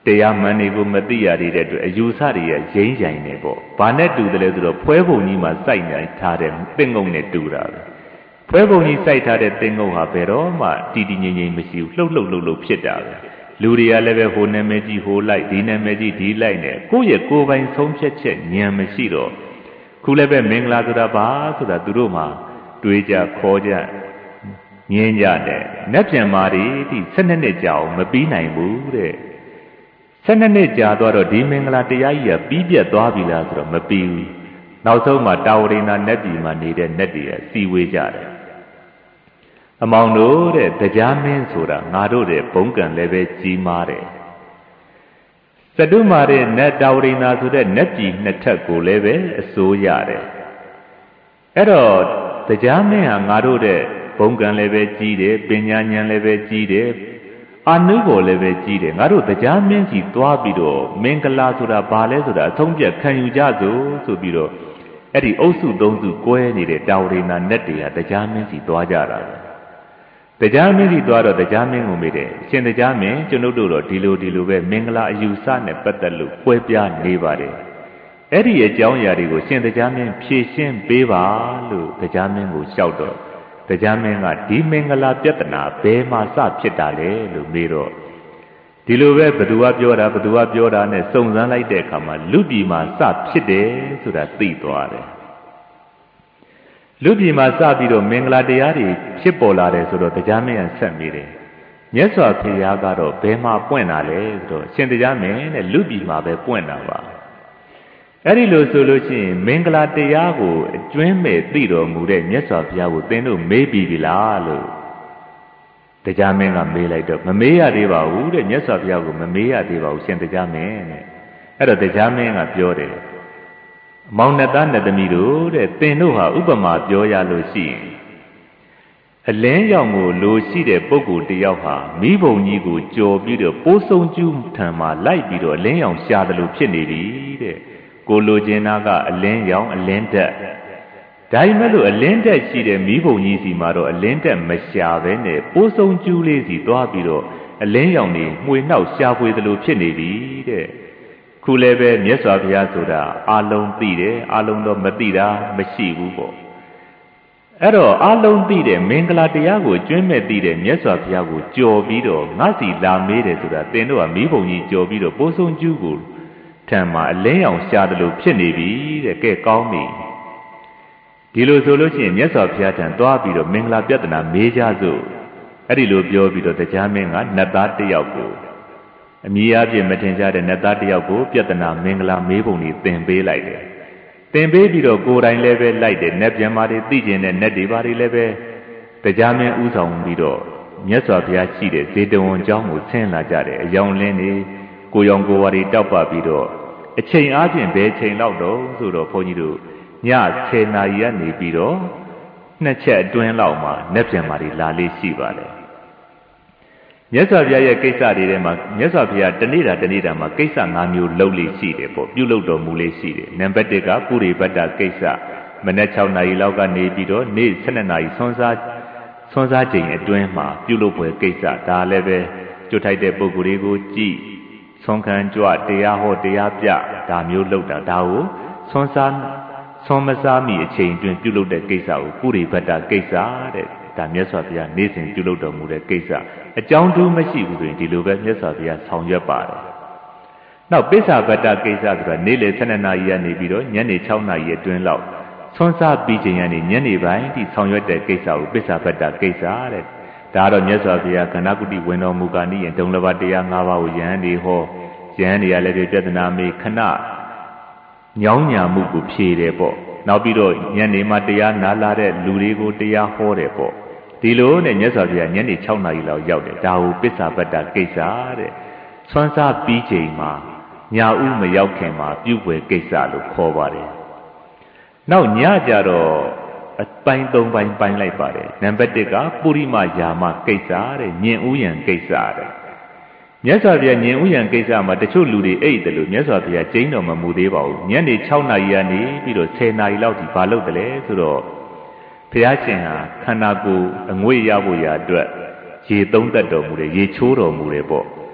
တရားမှန်တွေကိုမသိရတဲ့အတွက်အယူဆတွေရဲ့ရင်းရိုင်နေပေါ့။ဘာနဲ့တူတယ်လဲဆိုတော့ဖွဲပုံကြီးမှာစိုက်နိုင်ထားတဲ့သင်္ကုန်းနဲ့တူတာပဲ။ဖွဲပုံကြီးစိုက်ထားတဲ့သင်္ကုန်းဟာဘယ်တော့မှတည်တည်ငြိမ်ငြိမ်မရှိဘူး။လှုပ်လှုပ်လှုပ်လှုပ်ဖြစ်တာပဲ။လူတွေကလည်းပဲဟိုနာမည်ကြီးဟိုလိုက်ဒီနာမည်ကြီးဒီလိုက်နဲ့ကိုယ့်ရဲ့ကိုယ်ပိုင်ဆုံးဖြတ်ချက်ဉာဏ်မရှိတော့ခုလည်းပဲမင်္ဂလာဆိုတာဘာဆိုတာသူတို့မှတွေးကြခေါ်ကြငင်းကြတယ်။လက်ပြန်မာတွေဒီ၁၂နှစ်ကြာအောင်မပြီးနိုင်ဘူးတဲ့။ဆယ်နှစ်နှစ်ကြာသွားတော့ဒီမင်္ဂလာတရားကြီးကပြီးပြတ်သွားပြီလားဆိုတော့မပြီးဘူးနောက်ဆုံးမှာတာဝရိနာနတ်ပြည်မှာနေတဲ့နတ်တွေကစီဝေးကြတယ်အမောင်တို့တဲ့တရားမင်းဆိုတာငါတို့တဲ့ဘုံကံလည်းပဲကြီးမားတယ်စတုမာတဲ့နတ်တာဝရိနာဆိုတဲ့နတ်ပြည်နှစ်ထပ်ကိုလည်းပဲအစိုးရတယ်အဲ့တော့တရားမင်းဟာငါတို့တဲ့ဘုံကံလည်းပဲကြီးတယ်ပညာဉာဏ်လည်းပဲကြီးတယ်အာနုဘော်လည်းပဲကြီးတယ်ငါတို့တရားမင်းကြီးသွားပြီးတော့မင်္ဂလာဆိုတာဘာလဲဆိုတာအဆုံးပြတ်ခံယူကြစို့ဆိုပြီးတော့အဲ့ဒီအုပ်စုသုံးစုကွဲနေတဲ့တာဝရိနာနတ်တွေကတရားမင်းကြီးသွားကြတာပဲတရားမင်းကြီးသွားတော့တရားမင်းကိုမေးတယ်အရှင်တရားမင်းကျွန်ုပ်တို့တော့ဒီလိုဒီလိုပဲမင်္ဂလာအယူဆနဲ့ပတ်သက်လို့ကွဲပြားနေပါတယ်အဲ့ဒီအကြောင်းအရာတွေကိုရှင်တရားမင်းဖြေရှင်းပေးပါလို့တရားမင်းကိုလျှောက်တော့တရားမင်းကဒီမင်္ဂလာပြဿနာဘယ်မှာစဖြစ်တာလဲလို့မေးတော့ဒီလိုပဲဘသူကပြောတာဘသူကပြောတာနဲ့စုံစမ်းလိုက်တဲ့အခါမှာလူပြည်မှာစဖြစ်တယ်ဆိုတာသိသွားတယ်လူပြည်မှာစပြီးတော့မင်္ဂလာတရားတွေဖြစ်ပေါ်လာတယ်ဆိုတော့တရားမင်းကဆက်မိတယ်မြတ်စွာဘုရားကတော့ဘယ်မှာပွင့်တာလဲဆိုတော့ရှင်တရားမင်းတဲ့လူပြည်မှာပဲပွင့်တာပါအဲ့ဒီလိုဆိုလို့ရှိရင်မင်္ဂလာတရားကိုအကျွမ်းမဲ့သိတော်မူတဲ့မြတ်စွာဘုရားကိုသင်တို့မေးပြီးပြီလားလို့တရားမင်းကမေးလိုက်တော့မမေးရသေးပါဘူးတဲ့မြတ်စွာဘုရားကိုမမေးရသေးပါဘူးရှင်တရားမင်းတဲ့အဲ့တော့တရားမင်းကပြောတယ်မောင်နှသားနှသမီးတို့တဲ့သင်တို့ဟာဥပမာပြောရလို့ရှိရင်အလင်းရောင်ကိုလိုရှိတဲ့ပုဂ္ဂိုလ်တယောက်ဟာမိဘုံကြီးကိုကြော်ပြီးတော့ပိုးဆုံးကျူးထံမှာလိုက်ပြီးတော့အလင်းရောင်ရှာတယ်လို့ဖြစ်နေပြီတဲ့ကိုလိုချင်တာကအလင်းရောင်အလင်းတက်ဒါပေမဲ့လို့အလင်းတက်ရှိတဲ့မိဘုံကြီးစီမှာတော့အလင်းတက်မရှာဘဲနဲ့ပိုးဆုံးကျူးလေးစီသွားပြီးတော့အလင်းရောင်နေမှွေနှောက်ရှာဖွေတယ်လို့ဖြစ်နေပြီတဲ့ခုလည်းပဲမြတ်စွာဘုရားဆိုတာအာလုံးသိတယ်အာလုံးတော့မသိတာမရှိဘူးပေါ့အဲ့တော့အာလုံးသိတယ်မင်္ဂလာတရားကိုကျွမ်းမဲ့သိတယ်မြတ်စွာဘုရားကိုကြော်ပြီးတော့ငါစီလာမေးတယ်ဆိုတာသင်တို့ကမိဘုံကြီးကြော်ပြီးတော့ပိုးဆုံးကျူးကိုထံမှာအလင်းရောင်ရှာတယ်လို့ဖြစ်နေပြီတဲ့ကဲကောင်းပြီဒီလိုဆိုလို့ရှိရင်မြတ်စွာဘုရားထံသွားပြီးတော့မင်္ဂလာပြဿနာမေးကြစို့အဲ့ဒီလိုပြောပြီးတော့တရားမင်းကနတ်သားတစ်ယောက်ကိုအမည်အပြည့်မထင်ရှားတဲ့နတ်သားတစ်ယောက်ကိုပြဿနာမင်္ဂလာမေးပုံကြီးသင်ပေးလိုက်တယ်သင်ပေးပြီးတော့ကိုယ်တိုင်လည်းပဲလိုက်တယ်နတ်ပြန်မာတွေသိကျင်တဲ့နတ်တွေဘာတွေလည်းပဲတရားမင်းဥဆောင်ပြီးတော့မြတ်စွာဘုရားရှိတဲ့ဇေတဝန်ကျောင်းကိုဆင်းလာကြတယ်အယောင်လင်းနေကိုရောင်ကိုဝါတွေတောက်ပပြီးတော့အချိန်အားဖြင့်ဘယ်ချိန်လောက်တော့ဆိုတော့ဘုန်းကြီးတို့ညဆယ်နာရီကနေပြီးတော့နှစ်ချက်အတွင်းလောက်မှာနတ်ပြန်မာတွေလာလေးရှိပါတယ်မြတ်စွာဘုရားရဲ့ကိစ္စတွေထဲမှာမြတ်စွာဘုရားတနေ့တာတနေ့တာမှာကိစ္စ၅မျိုးလုပ်လေးရှိတယ်ပေါ့ပြုလုပ်တော်မူလေးရှိတယ်နံပါတ်တစ်ကပုရိပတ္တကိစ္စမနက်၆နာရီလောက်ကနေပြီးတော့နေ့၁၂နာရီဆွမ်းစားဆွမ်းစားချိန်အတွင်းမှာပြုလုပ်ပွဲကိစ္စဒါလည်းပဲကြွထိုက်တဲ့ပုဂ္ဂိုလ်တွေကိုကြည်ဆုံးခံကြွတရားဟောတရားပြဒါမျိုးလုပ်တာဒါကိုဆွမ်းစားဆွမ်းမစားမိအချိန်အတွင်းပြုလုပ်တဲ့ကိစ္စကိုပုရိပတ္တကိစ္စတဲ့ဒါမြတ်စွာဘုရားနေ့စဉ်ပြုလုပ်တော်မူတဲ့ကိစ္စအကြောင်းတူးမရှိဘူးဆိုရင်ဒီလိုပဲမြတ်စွာဘုရားဆောင်ရွက်ပါတယ်။နောက်ပိဿာပတ္တကိစ္စဆိုတာနေ့လယ်၁၂နာရီကနေပြီးတော့ညနေ၆နာရီအတွင်းလောက်ဆွမ်းစားပြီးချိန်ကနေညနေပိုင်းထိဆောင်ရွက်တဲ့ကိစ္စကိုပိဿာပတ္တကိစ္စတဲ့။ဒါကတော့မြတ်စွာဘုရားခန္ဓာကုတိဝင်တော်မူကာနိယဒုံလဘတရား၅ပါးကိုယဟန်ဒီဟောယဟန်တွေကလည်းပြဿနာမေးခဏညောင်းညာမှုကိုဖြေတယ်ပေါ့။နောက်ပြီးတော့ညနေမှတရားနာလာတဲ့လူတွေကိုတရားဟောတယ်ပေါ့ဒီလိုနဲ့မြတ်စွာဘုရားညနေ၆နာရီလောက်ရောက်တယ်ဒါကိုပိဿာပတ္တကိစ္စတဲ့ဆွမ်းစားပြီးချိန်မှာညာဥမရောက်ခင်မှာပြုပွဲကိစ္စလို့ခေါ်ပါတယ်နောက်ညကြတော့အပိုင်း၃ပိုင်းပိုင်းလိုက်ပါတယ်နံပါတ်တစ်ကပုရိမယာမကိစ္စတဲ့ညင်ဥယံကိစ္စတဲ့မြတ်စွာဘုရားညင်ဥယံကိစ္စမှာတချို့လူတွေအိတ်တယ်လို့မြတ်စွာဘုရားကျိန်းတော်မမူသေးပါဘူးညနေ၆နာရီကနေပြီးတော့၁၀နာရီလောက်ဒီဘာလုပ်တယ်လဲဆိုတော့ဘုရားရှင်ဟာခန္ဓာကိုယ်အငွေ့ရဖို့ရာအတွက်ရေသုံးသက်တော်မူတယ်ရေချိုးတော်မူတယ်ပေါ့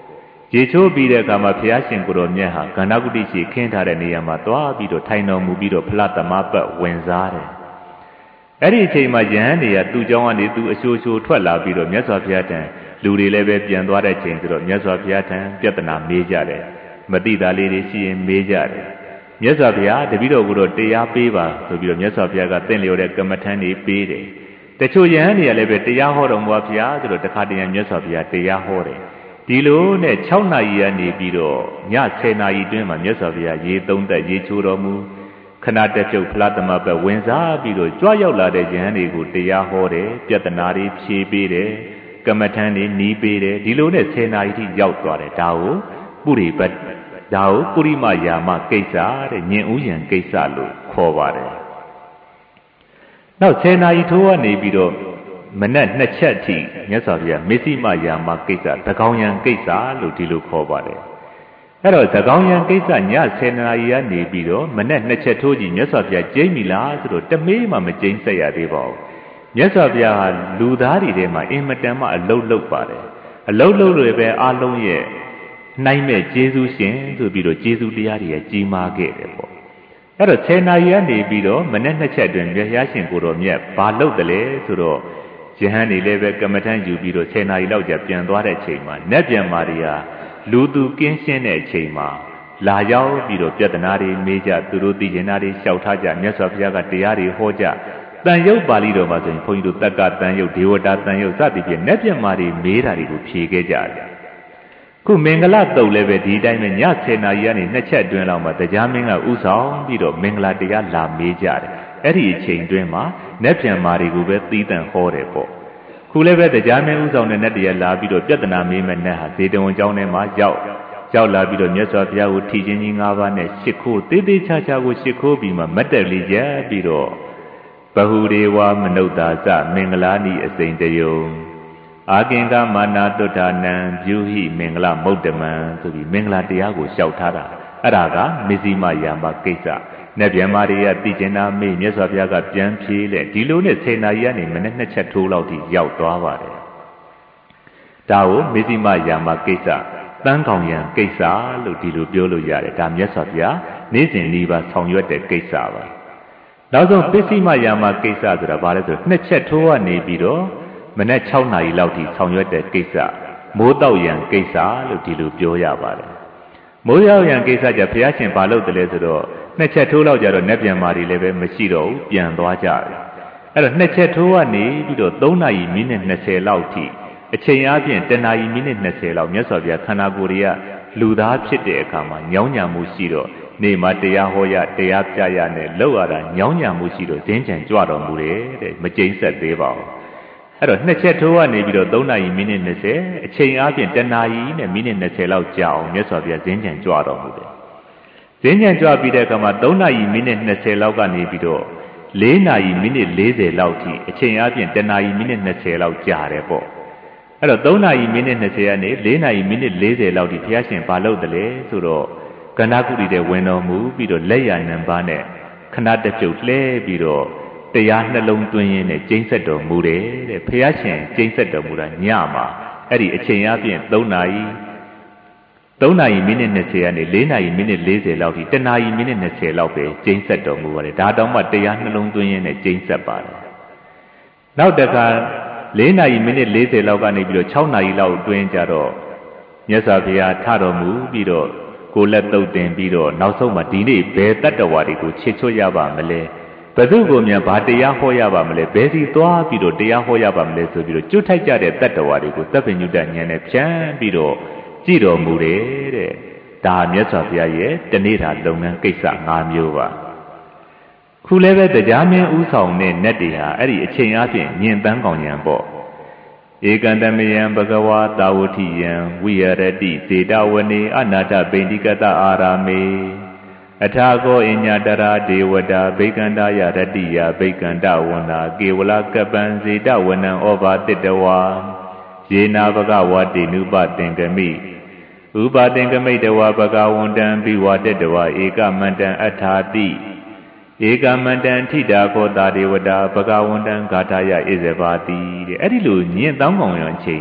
ရေချိုးပြီးတဲ့အခါမှာဘုရားရှင်ကိုတော်မြတ်ဟာကန္နာကုတိရှိခင်းထားတဲ့နေရာမှာသွားပြီးတော့ထိုင်တော်မူပြီးတော့ဖလားသမပတ်ဝင်စားတယ်အဲ့ဒီအချိန်မှာယဟန်တွေကသူ့เจ้าကနေသူအရှိုးရှိုးထွက်လာပြီးတော့မြတ်စွာဘုရားထံလူတွေလည်းပဲပြန်သွားတဲ့ချိန်ဆိုတော့မြတ်စွာဘုရားထံပြဿနာမေးကြတယ်မတိတာလေးတွေရှိရင်မေးကြတယ်မြတ်စွာဘုရားတပည့်တော်ကိုတော့တရားပေးပါဆိုပြီးတော့မြတ်စွာဘုရားကသင်လျော်တဲ့ကမ္မထမ်းတွေပေးတယ်တချို့ယဟန်တွေကလည်းပဲတရားဟောတော်မူပါဘုရားဆိုတော့တခါတည်းမြတ်စွာဘုရားတရားဟောတယ်ဒီလိုနဲ့၆နာရီကနေပြီးတော့ညဆယ်နာရီတွင်းမှာမြတ်စွာဘုရားရေသုံးသက်ရေချိုးတော်မူခဏတက်ပြုတ်ဖလားသမပတ်ဝင်စားပြီးတော့ကြွရောက်လာတဲ့ယဟန်တွေကိုတရားဟောတယ်ပြဿနာတွေဖြေပေးတယ်ကမ္မထမ်းတွေနီးပေးတယ်ဒီလိုနဲ့ဆယ်နာရီထိရောက်သွားတယ်ဒါကိုပုရိပတ်ဒါကိုပုရိမယာမကိစ္စတဲ့ညင်ဥယျံကိစ္စလို့ခေါ်ပါတယ်နောက်ဆယ်နာရီထိုးကနေပြီးတော့မနက်နှစ်ချက်ထိမြတ်စွာဘုရားမေစိမယာမကိစ္စသကောင်ယံကိစ္စလို့ဒီလိုခေါ်ပါတယ်အဲ့တော့သကောင်ယံကိစ္စညဆယ်နာရီကနေပြီးတော့မနက်နှစ်ချက်ထိုးကြည့်မြတ်စွာဘုရားကျိမ့်ပြီလားဆိုတော့တမေးမှမကျိမ့်ဆက်ရသေးပါဘူးမြတ်စွာဘုရားဟာလူသားတွေထဲမှာအင်မတန်မှအလုတ်လုတ်ပါတယ်အလုတ်လုတ်တွေပဲအလုံးရဲ့နိုင်မဲ့ကျေးဇူးရှင်ဆိုပြီးတော့ကျေးဇူးတရားတွေကြီးမားခဲ့တယ်ပေါ့အဲ့တော့ဆယ်နာရီကနေပြီးတော့မနေ့နှစ်ချက်တွင်ဘုရားရှင်ကိုတော်မြတ်ဘာလုပ်တယ်လဲဆိုတော့ယဟန်နေလည်းပဲကမ္မထမ်းယူပြီးတော့ဆယ်နာရီလောက်ကြာပြန်သွားတဲ့အချိန်မှာနတ်ပြန်မာရီဟာလူသူကင်းရှင်းတဲ့အချိန်မှာလာရောက်ပြီးတော့ပြဿနာတွေမေးကြသူတို့သိကျင်တာတွေလျှောက်ထားကြမြတ်စွာဘုရားကတရားတွေဟောကြတန်ရုပ်ပါဠိတော်မှာဆိုရင်ဘုန်းကြီးတို့တက္ကတန်ရုပ်ဒေဝတာတန်ရုပ်စသည်ဖြင့်နတ်ပြန်မာရီမေးတာတွေကိုဖြေခဲ့ကြတယ်ခုမင်္ဂလာတုတ်လည်းပဲဒီတိုင်းပဲညဆယ်နာရီကနေနှစ်ချက်အတွင်းလောက်မှာတရားမင်းကဥဆောင်ပြီးတော့မင်္ဂလာတရားလာမေးကြတယ်အဲ့ဒီအချိန်အတွင်းမှာနတ်ပြန်မာတွေကိုပဲသီးသန့်ဟောတယ်ပေါ့ခုလည်းပဲတရားမင်းဥဆောင်တဲ့နတ်တရားလာပြီးတော့ပြဿနာမေးမဲ့နတ်ဟာဇေတဝန်ကျောင်းထဲမှာရောက်ရောက်လာပြီးတော့မြတ်စွာဘုရားကိုထီချင်းကြီး၅ပါးနဲ့ရှ िख ိုးတေးသေးချာချာကိုရှ िख ိုးပြီးမှမတ်တက်လေးရက်ပြီးတော့ဘဟုရေဝမနုဿာသမင်္ဂလာနိအစိန်တယုံအာကင်္ဂမာနာတုဋ္ဌာနံပြုဟိမင်္ဂလမုဒ္ဓမံဆိုပြီးမင်္ဂလာတရားကိုလျှောက်ထားတာအဲ့ဒါကမေဇိမယာမကိစ္စနတ်ဗျမတွေကသိကျင်တာမေ့မြတ်စွာဘုရားကပြန်ဖြေလေဒီလိုနဲ့ဆယ်နာရီကနေမနေ့နှစ်ချက်ထိုးလောက်ထိရောက်သွားပါတယ်ဒါကိုမေဇိမယာမကိစ္စတန်းကောင်ရံကိစ္စလို့ဒီလိုပြောလို့ရတယ်ဒါမြတ်စွာဘုရားနေ့စဉ်ဤပါဆောင်ရွက်တဲ့ကိစ္စပါနောက်ဆုံးပစ္စည်းမယာမကိစ္စဆိုတာဘာလဲဆိုတော့နှစ်ချက်ထိုးကနေပြီးတော့မနေ့၆နာရီလောက်ထိဆောင်ရွက်တဲ့ကိစ္စမိုးတောက်ရံကိစ္စလို့ဒီလိုပြောရပါတယ်မိုးတောက်ရံကိစ္စကြဘုရားရှင်ဘာလုပ်တယ်လဲဆိုတော့နှစ်ချက်ထိုးလောက်ကြတော့နတ်ပြန်မာတွေလည်းပဲမရှိတော့ဘူးပြန်သွားကြတယ်အဲ့တော့နှစ်ချက်ထိုးကနေပြီးတော့၃နာရီမိနစ်၂၀လောက်ထိအချိန်အားဖြင့်တနာရီမိနစ်၂၀လောက်မြတ်စွာဘုရားခန္ဓာကိုယ်တွေကလူသားဖြစ်တဲ့အခါမှာညောင်းညာမှုရှိတော့နေမှာတရားဟောရတရားပြရနဲ့လောက်ရတာညောင်းညာမှုရှိတော့ဇင်းချံကြွတော်မူတယ်တဲ့မကျိန်းဆက်သေးပါဘူးအဲ့တော့နှစ်ချက်ထိုးကနေပြီးတော့၃နာရီမိနစ်၂၀အချိန်အားဖြင့်တနာရီနဲ့မိနစ်၂၀လောက်ကြာအောင်မြတ်စွာဘုရားဇင်းချံကြွတော်မူတယ်ဇင်းချံကြွပြီးတဲ့အခါမှာ၃နာရီမိနစ်၂၀လောက်ကနေပြီးတော့၄နာရီမိနစ်၄၀လောက်ထိအချိန်အားဖြင့်တနာရီမိနစ်၂၀လောက်ကြာတယ်ပေါ့အဲ့တော့၃နာရီမိနစ်၂၀ကနေ၄နာရီမိနစ်၄၀လောက်ထိဘုရားရှင်ဘာလုပ်တယ်လဲဆိုတော့ကန္နာကုတိတဲ့ဝင်တော်မူပြီးတော့လက်ရနံပါးနဲ့ခဏတပြုတ်လှဲပြီးတော့တရားနှလုံးသွင်းရင်းနဲ့ကျိန်းဆက်တော်မူတယ်တဲ့ဘုရားရှင်ကျိန်းဆက်တော်မူတာညမှာအဲ့ဒီအချိန်အပြင်၃နာရီ၃နာရီမိနစ်၂၀ကနေ၄နာရီမိနစ်၄၀လောက်ထိတနာရီမိနစ်၂၀လောက်ပဲကျိန်းဆက်တော်မူပါတယ်ဒါတောင်မှတရားနှလုံးသွင်းရင်းနဲ့ကျိန်းဆက်ပါတယ်နောက်တခါ၄နာရီမိနစ်၄၀လောက်ကနေပြီးတော့၆နာရီလောက်အတွင်းကြတော့မြတ်စွာဘုရားထတော်မူပြီးတော့ကိုယ်လက်သုတ်တင်ပြီးတော့နောက်ဆုံးမှာဒီနေ့ဘယ်တတ္တဝါတွေကိုချစ်ချွတ်ရပါမလဲဘယ်သူကိုမြန်ဘာတရားဟောရပါမလဲဘယ်စီသွားပြီးတော့တရားဟောရပါမလဲဆိုပြီးတော့ကျွတ်ထိုက်ကြတဲ့တတ္တဝါတွေကိုသဗ္ဗညုတဉာဏ်နဲ့ဖြန်းပြီးတော့ကြည့်တော်မူတယ်တဲ့ဒါမြတ်စွာဘုရားရဲ့တနေ့တာလုပ်ငန်းကိစ္စ၅မျိုးပါခုလည်းပဲတရားမင်းဥဆောင်တဲ့နတ်တွေဟာအဲ့ဒီအချိန်အပြင်ညင်တန်းကောင်ဉာဏ်ပေါ့ဧကန္တမယံဘဂဝါတာဝတိယံဝိရတိစေတဝနေအနာတပိန္တိကတအာရာမေအထာကောအညတရာဒေဝတာဘိက္ခန္တယရတိယဘိက္ခန္တဝန္တာကေဝလကပံစေတဝနံဩဘာတိတဝါယေနာဘဂဝတိနုပတင်ကမိဥပတင်ကမိတဝါဘဂဝန္တံဘိဝတတဝါဧကမန္တံအထာတိဧကမန္တံထိတာခောတာဒေဝတာဘဂဝန္တံဂါထာယဣဇဘာတိတဲ့အဲ့ဒီလိုညင်တောင်းကောင်ရအချိန်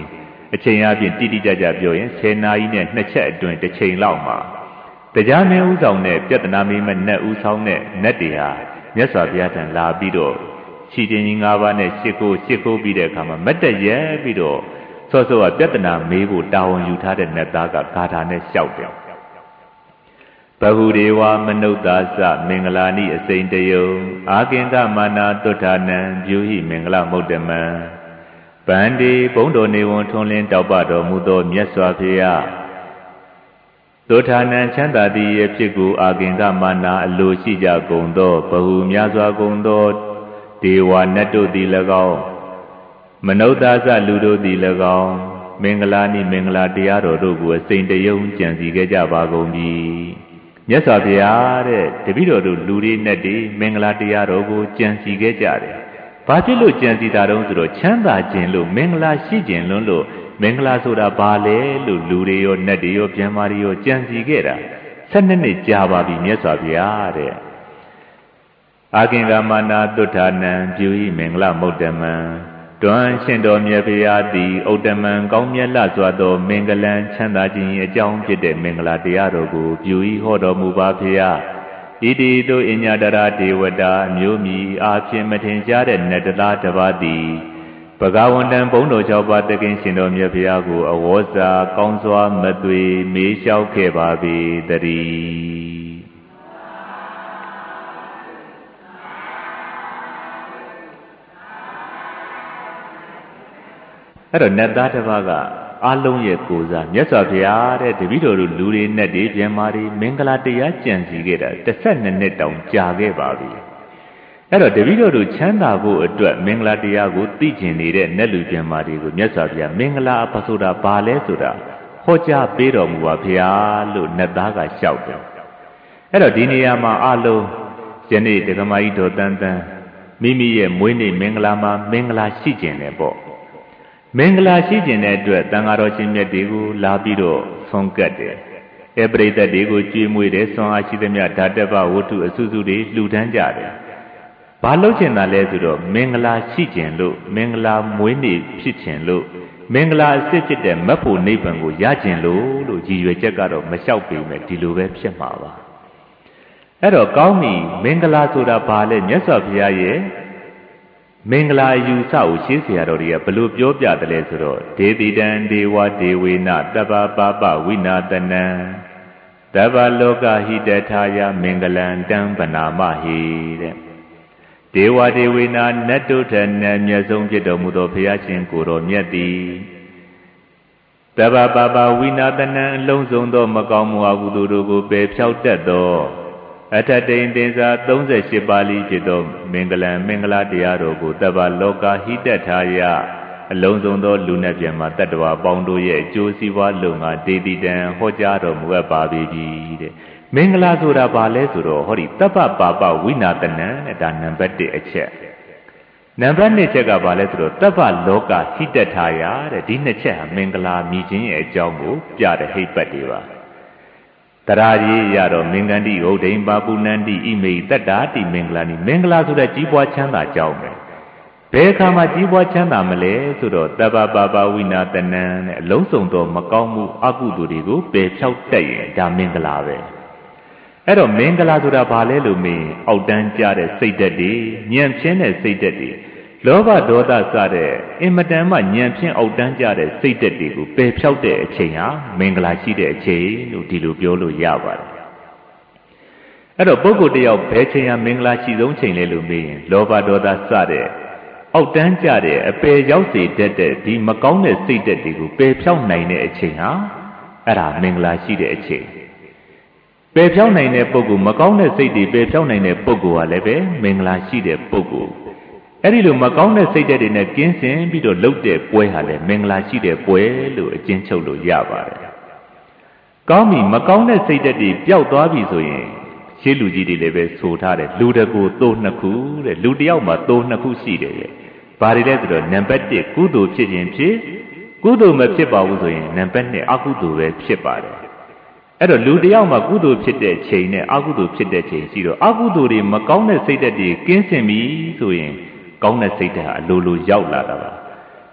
အချိန်အပြင်တိတိကျကျပြောရင်ဆယ်နာရီနဲ့နှစ်ချက်အတွင်းတစ်ချိန်လောက်မှာတရားမင်းဥဆောင်တဲ့ပြဿနာမင်းမနဲ့ဥဆောင်တဲ့နတ်တွေဟာမြတ်စွာဘုရားထံလာပြီးတော့ခြေချင်းကြီး၅ပါးနဲ့ရှစ်ခိုးရှစ်ခိုးပြီးတဲ့အခါမှာမတ်တရဲပြီးတော့စောစောကပြဿနာမေးဖို့တာဝန်ယူထားတဲ့နတ်သားကဂါထာနဲ့လျှောက်တယ်ဘဟုဒေဝမနုဿာသမင်္ဂလာနိအစိန်တယုံအာကင်္ဂမာနာတုဋ္ဌာနံပြုဟိမင်္ဂလမုဒ္ဓမံဗန္တိဘုံတော်နေဝန်ထွန်းလင်းတောက်ပတော်မူသောမြတ်စွာဘုရားတုဋ္ဌာနံချမ်းသာသည့်ရဲ့ဖြစ်ကိုအာကင်္ဂမာနာအလိုရှိကြကုန်သောဘဟုများစွာကုန်သောဒေဝနတ်တို့သည်၎င်းမနုဿာသလူတို့သည်၎င်းမင်္ဂလာနိမင်္ဂလာတရားတော်တို့ကိုအစိန်တယုံကြံစီခဲ့ကြပါကုန်ပြီမြတ်စွာဘုရားတဲ့တပည့်တော်တို့လူတွေနဲ့တည်းမင်္ဂလာတရားတော်ကိုကြံစီခဲ့ကြတယ်။ဘာဖြစ်လို့ကြံစီတာတုံးဆိုတော့ချမ်းသာခြင်းလို့မင်္ဂလာရှိခြင်းလွန်းလို့မင်္ဂလာဆိုတာဘာလဲလို့လူတွေရောနတ်တွေရောပြန်မာတွေရောကြံစီခဲ့တာဆက်နှစ်နှစ်ကြာပါပြီမြတ်စွာဘုရားတဲ့။အာကင်္ဂမာနာတုဋ္ဌာနံပြုဟိမင်္ဂလမုဒ္ဓမံတွမ်းရှင်တော်မြတ်ဘုရားသည်ဥဒ္ဓမံကောင်းမြတ်လှစွာသောမင်္ဂလံချမ်းသာခြင်းအကြောင်းဖြစ်တဲ့မင်္ဂလာတရားတော်ကိုပြုဤဟောတော်မူပါဘုရားဣတိတုအညတရာဒေဝတာအမျိုးမြည်အားဖြင့်မထင်ရှားတဲ့နတလားတစ်ပါးသည်ဘဂဝန္တံဘုံတော်၆ပါးတကင်းရှင်တော်မြတ်ဘုရားကိုအဝေါစာကောင်းစွာမသွေမေးလျှောက်ခဲ့ပါပေတည်းအဲ့တော့နတ်သားတစ်ပါးကအလုံးရဲ့ကိုယ်စားမြတ်စွာဘုရားတဲ့တပည့်တော်တို့လူတွေနဲ့တည်းပြန်မာတွေမင်္ဂလာတရားကြံစီခဲ့တာတစ်ဆက်နှစ်နှစ်တောင်ကြာခဲ့ပါပြီအဲ့တော့တပည့်တော်တို့ချမ်းသာဖို့အတွက်မင်္ဂလာတရားကိုသိကျင်နေတဲ့နတ်လူပြန်မာတွေကိုမြတ်စွာဘုရားမင်္ဂလာအပဆိုတာဘာလဲဆိုတာဟောကြားပေးတော်မူပါဘုရားလို့နတ်သားကလျှောက်တယ်အဲ့တော့ဒီနေရာမှာအလုံးယနေ့ဒကမာကြီးတော်တန်းတန်းမိမိရဲ့မွေးနေ့မင်္ဂလာမှာမင်္ဂလာရှိကျင်တယ်ပေါ့မင်္ဂလာရှိခြင်းတဲ့အတွက်တန်ဃာတော်ရှင်မြတ်တွေကိုလာပြီးတော့ဆွမ်းကပ်တယ်။အဲပရိသတ်တွေကိုကြွေးမွေးတယ်ဆွမ်းအားရှိသမျှဓာတ္တပဝတ္ထုအစုစုတွေလှူဒန်းကြတယ်။ဘာလို့ချင်တာလဲဆိုတော့မင်္ဂလာရှိခြင်းလို့မင်္ဂလာမွေးနေ့ဖြစ်ခြင်းလို့မင်္ဂလာအစစ်ဖြစ်တဲ့မတ်ဖို့နိဗ္ဗာန်ကိုရခြင်းလို့လို့ရည်ရွယ်ချက်ကတော့မလျှောက်ပေမဲ့ဒီလိုပဲဖြစ်မှာပါ။အဲ့တော့ကောင်းပြီမင်္ဂလာဆိုတာဘာလဲမြတ်စွာဘုရားရဲ့မင်္ဂလာယူဆကိုရှင်းเสียတော်တွေကဘလို့ပြောပြတယ်လဲဆိုတော့ဒေတိတံဒေဝဒေဝေနတပ္ပပပဝိနာတနံတဗ္ဗလောကဟိတထာယမင်္ဂလံတံဗနာမဟိတဲ့ဒေဝဒေဝေနနတ်တို့ထံနံမြတ်ဆုံးဖြစ်တော်မူသောဘုရားရှင်ကိုယ်တော်မြတ်သည်တဗ္ဗပပဝိနာတနံအလုံးစုံသောမကောင်းမှုအကုသိုလ်တို့ကိုပယ်ဖြောက်တတ်သောအထတိန်တင်္စာသုံးဆယ်ရှစ်ပါးလိဖြစ်သောမင်္ဂလံမင်္ဂလာတရားတော်ကိုတဗ္ဗလောကဟိတထာယအလုံးစုံသောလူနဲ့ပြန်မှာတတ္တဝါပေါင်းတို့ရဲ့အကျိုးစီးပွားလုံငါဒေတိတံဟောကြားတော်မူအပ်ပါပြီတဲ့မင်္ဂလာဆိုတာဘာလဲဆိုတော့ဟောဒီတပ္ပပါပဝိနာတနံတဲ့ဒါနံပါတ်တစ်အချက်နံပါတ်နှစ်ချက်ကဘာလဲဆိုတော့တဗ္ဗလောကဟိတထာယတဲ့ဒီနှစ်ချက်ဟာမင်္ဂလာမြည်ခြင်းရဲ့အကြောင်းကိုပြတဲ့ဟိတ်ပတ်တွေပါတရာကြီးရတော့မင်္ဂန္တိဟုတ်ဒိန်ပါပုဏ္ဏန္တိဣမေတတ္တာတိမင်္ဂလာနိမင်္ဂလာဆိုတဲ့ကြီးပွားချမ်းသာကြောင်းပဲဘယ်အခါမှကြီးပွားချမ်းသာမလဲဆိုတော့တပ္ပပါပဝိနာတနံတဲ့အလုံးစုံသောမကောင်းမှုအကုသိုလ်တွေကိုပယ်ဖြောက်တတ်ရင်ဒါမင်္ဂလာပဲအဲ့တော့မင်္ဂလာဆိုတာဘာလဲလို့မေးအောက်တန်းကြတဲ့စိတ်ဓာတ်တွေညံ့ဖျင်းတဲ့စိတ်ဓာတ်တွေလောဘဒေါသစတဲ့အင်မတန်မှညံ့ဖျင်းအောက်တန်းကြတဲ့စိတ်ဓာတ်တွေကိုပယ်ဖြောက်တဲ့အချိန်ဟာမင်္ဂလာရှိတဲ့အချိန်လို့ဒီလိုပြောလို့ရပါတယ်အဲ့တော့ပုဂ္ဂိုလ်တယောက်ဘယ်ချိန်ဟာမင်္ဂလာရှိဆုံးချိန်လဲလို့မေးရင်လောဘဒေါသစတဲ့အောက်တန်းကြတဲ့အပယ်ရောက်စေတတ်တဲ့ဒီမကောင်းတဲ့စိတ်ဓာတ်တွေကိုပယ်ဖြောက်နိုင်တဲ့အချိန်ဟာအဲ့ဒါမင်္ဂလာရှိတဲ့အချိန်ပယ်ဖြောက်နိုင်တဲ့ပုဂ္ဂိုလ်မကောင်းတဲ့စိတ်တွေပယ်ဖြောက်နိုင်တဲ့ပုဂ္ဂိုလ်ဟာလည်းပဲမင်္ဂလာရှိတဲ့ပုဂ္ဂိုလ်အဲ့ဒီလိုမကောင်းတဲ့စိတ်ဓာတ်တွေနဲ့ကင်းစင်ပြီးတော့လှုပ်တဲ့ပွဲဟာလည်းမင်္ဂလာရှိတဲ့ပွဲလို့အကျဉ်းချုပ်လို့ရပါတယ်။ကောင်းပြီမကောင်းတဲ့စိတ်ဓာတ်တွေပျောက်သွားပြီဆိုရင်ရှေးလူကြီးတွေလည်းပဲဆိုထားတယ်လူတကူသိုးနှစ်ခုတဲ့လူတယောက်မှာသိုးနှစ်ခုရှိတယ်တဲ့။ဘာတွေလဲဆိုတော့နံပါတ်တစ်ကုသိုလ်ဖြစ်ခြင်းဖြစ်ကုသိုလ်မဖြစ်ပါဘူးဆိုရင်နံပါတ်နှစ်အကုသိုလ်ပဲဖြစ်ပါတယ်။အဲ့တော့လူတယောက်မှာကုသိုလ်ဖြစ်တဲ့ချိန်နဲ့အကုသိုလ်ဖြစ်တဲ့ချိန်ရှိတော့အကုသိုလ်တွေမကောင်းတဲ့စိတ်ဓာတ်တွေကင်းစင်ပြီဆိုရင်ကောင်းတဲ့စိတ်ဓာတ်အလိုလိုရောက်လာတာပါ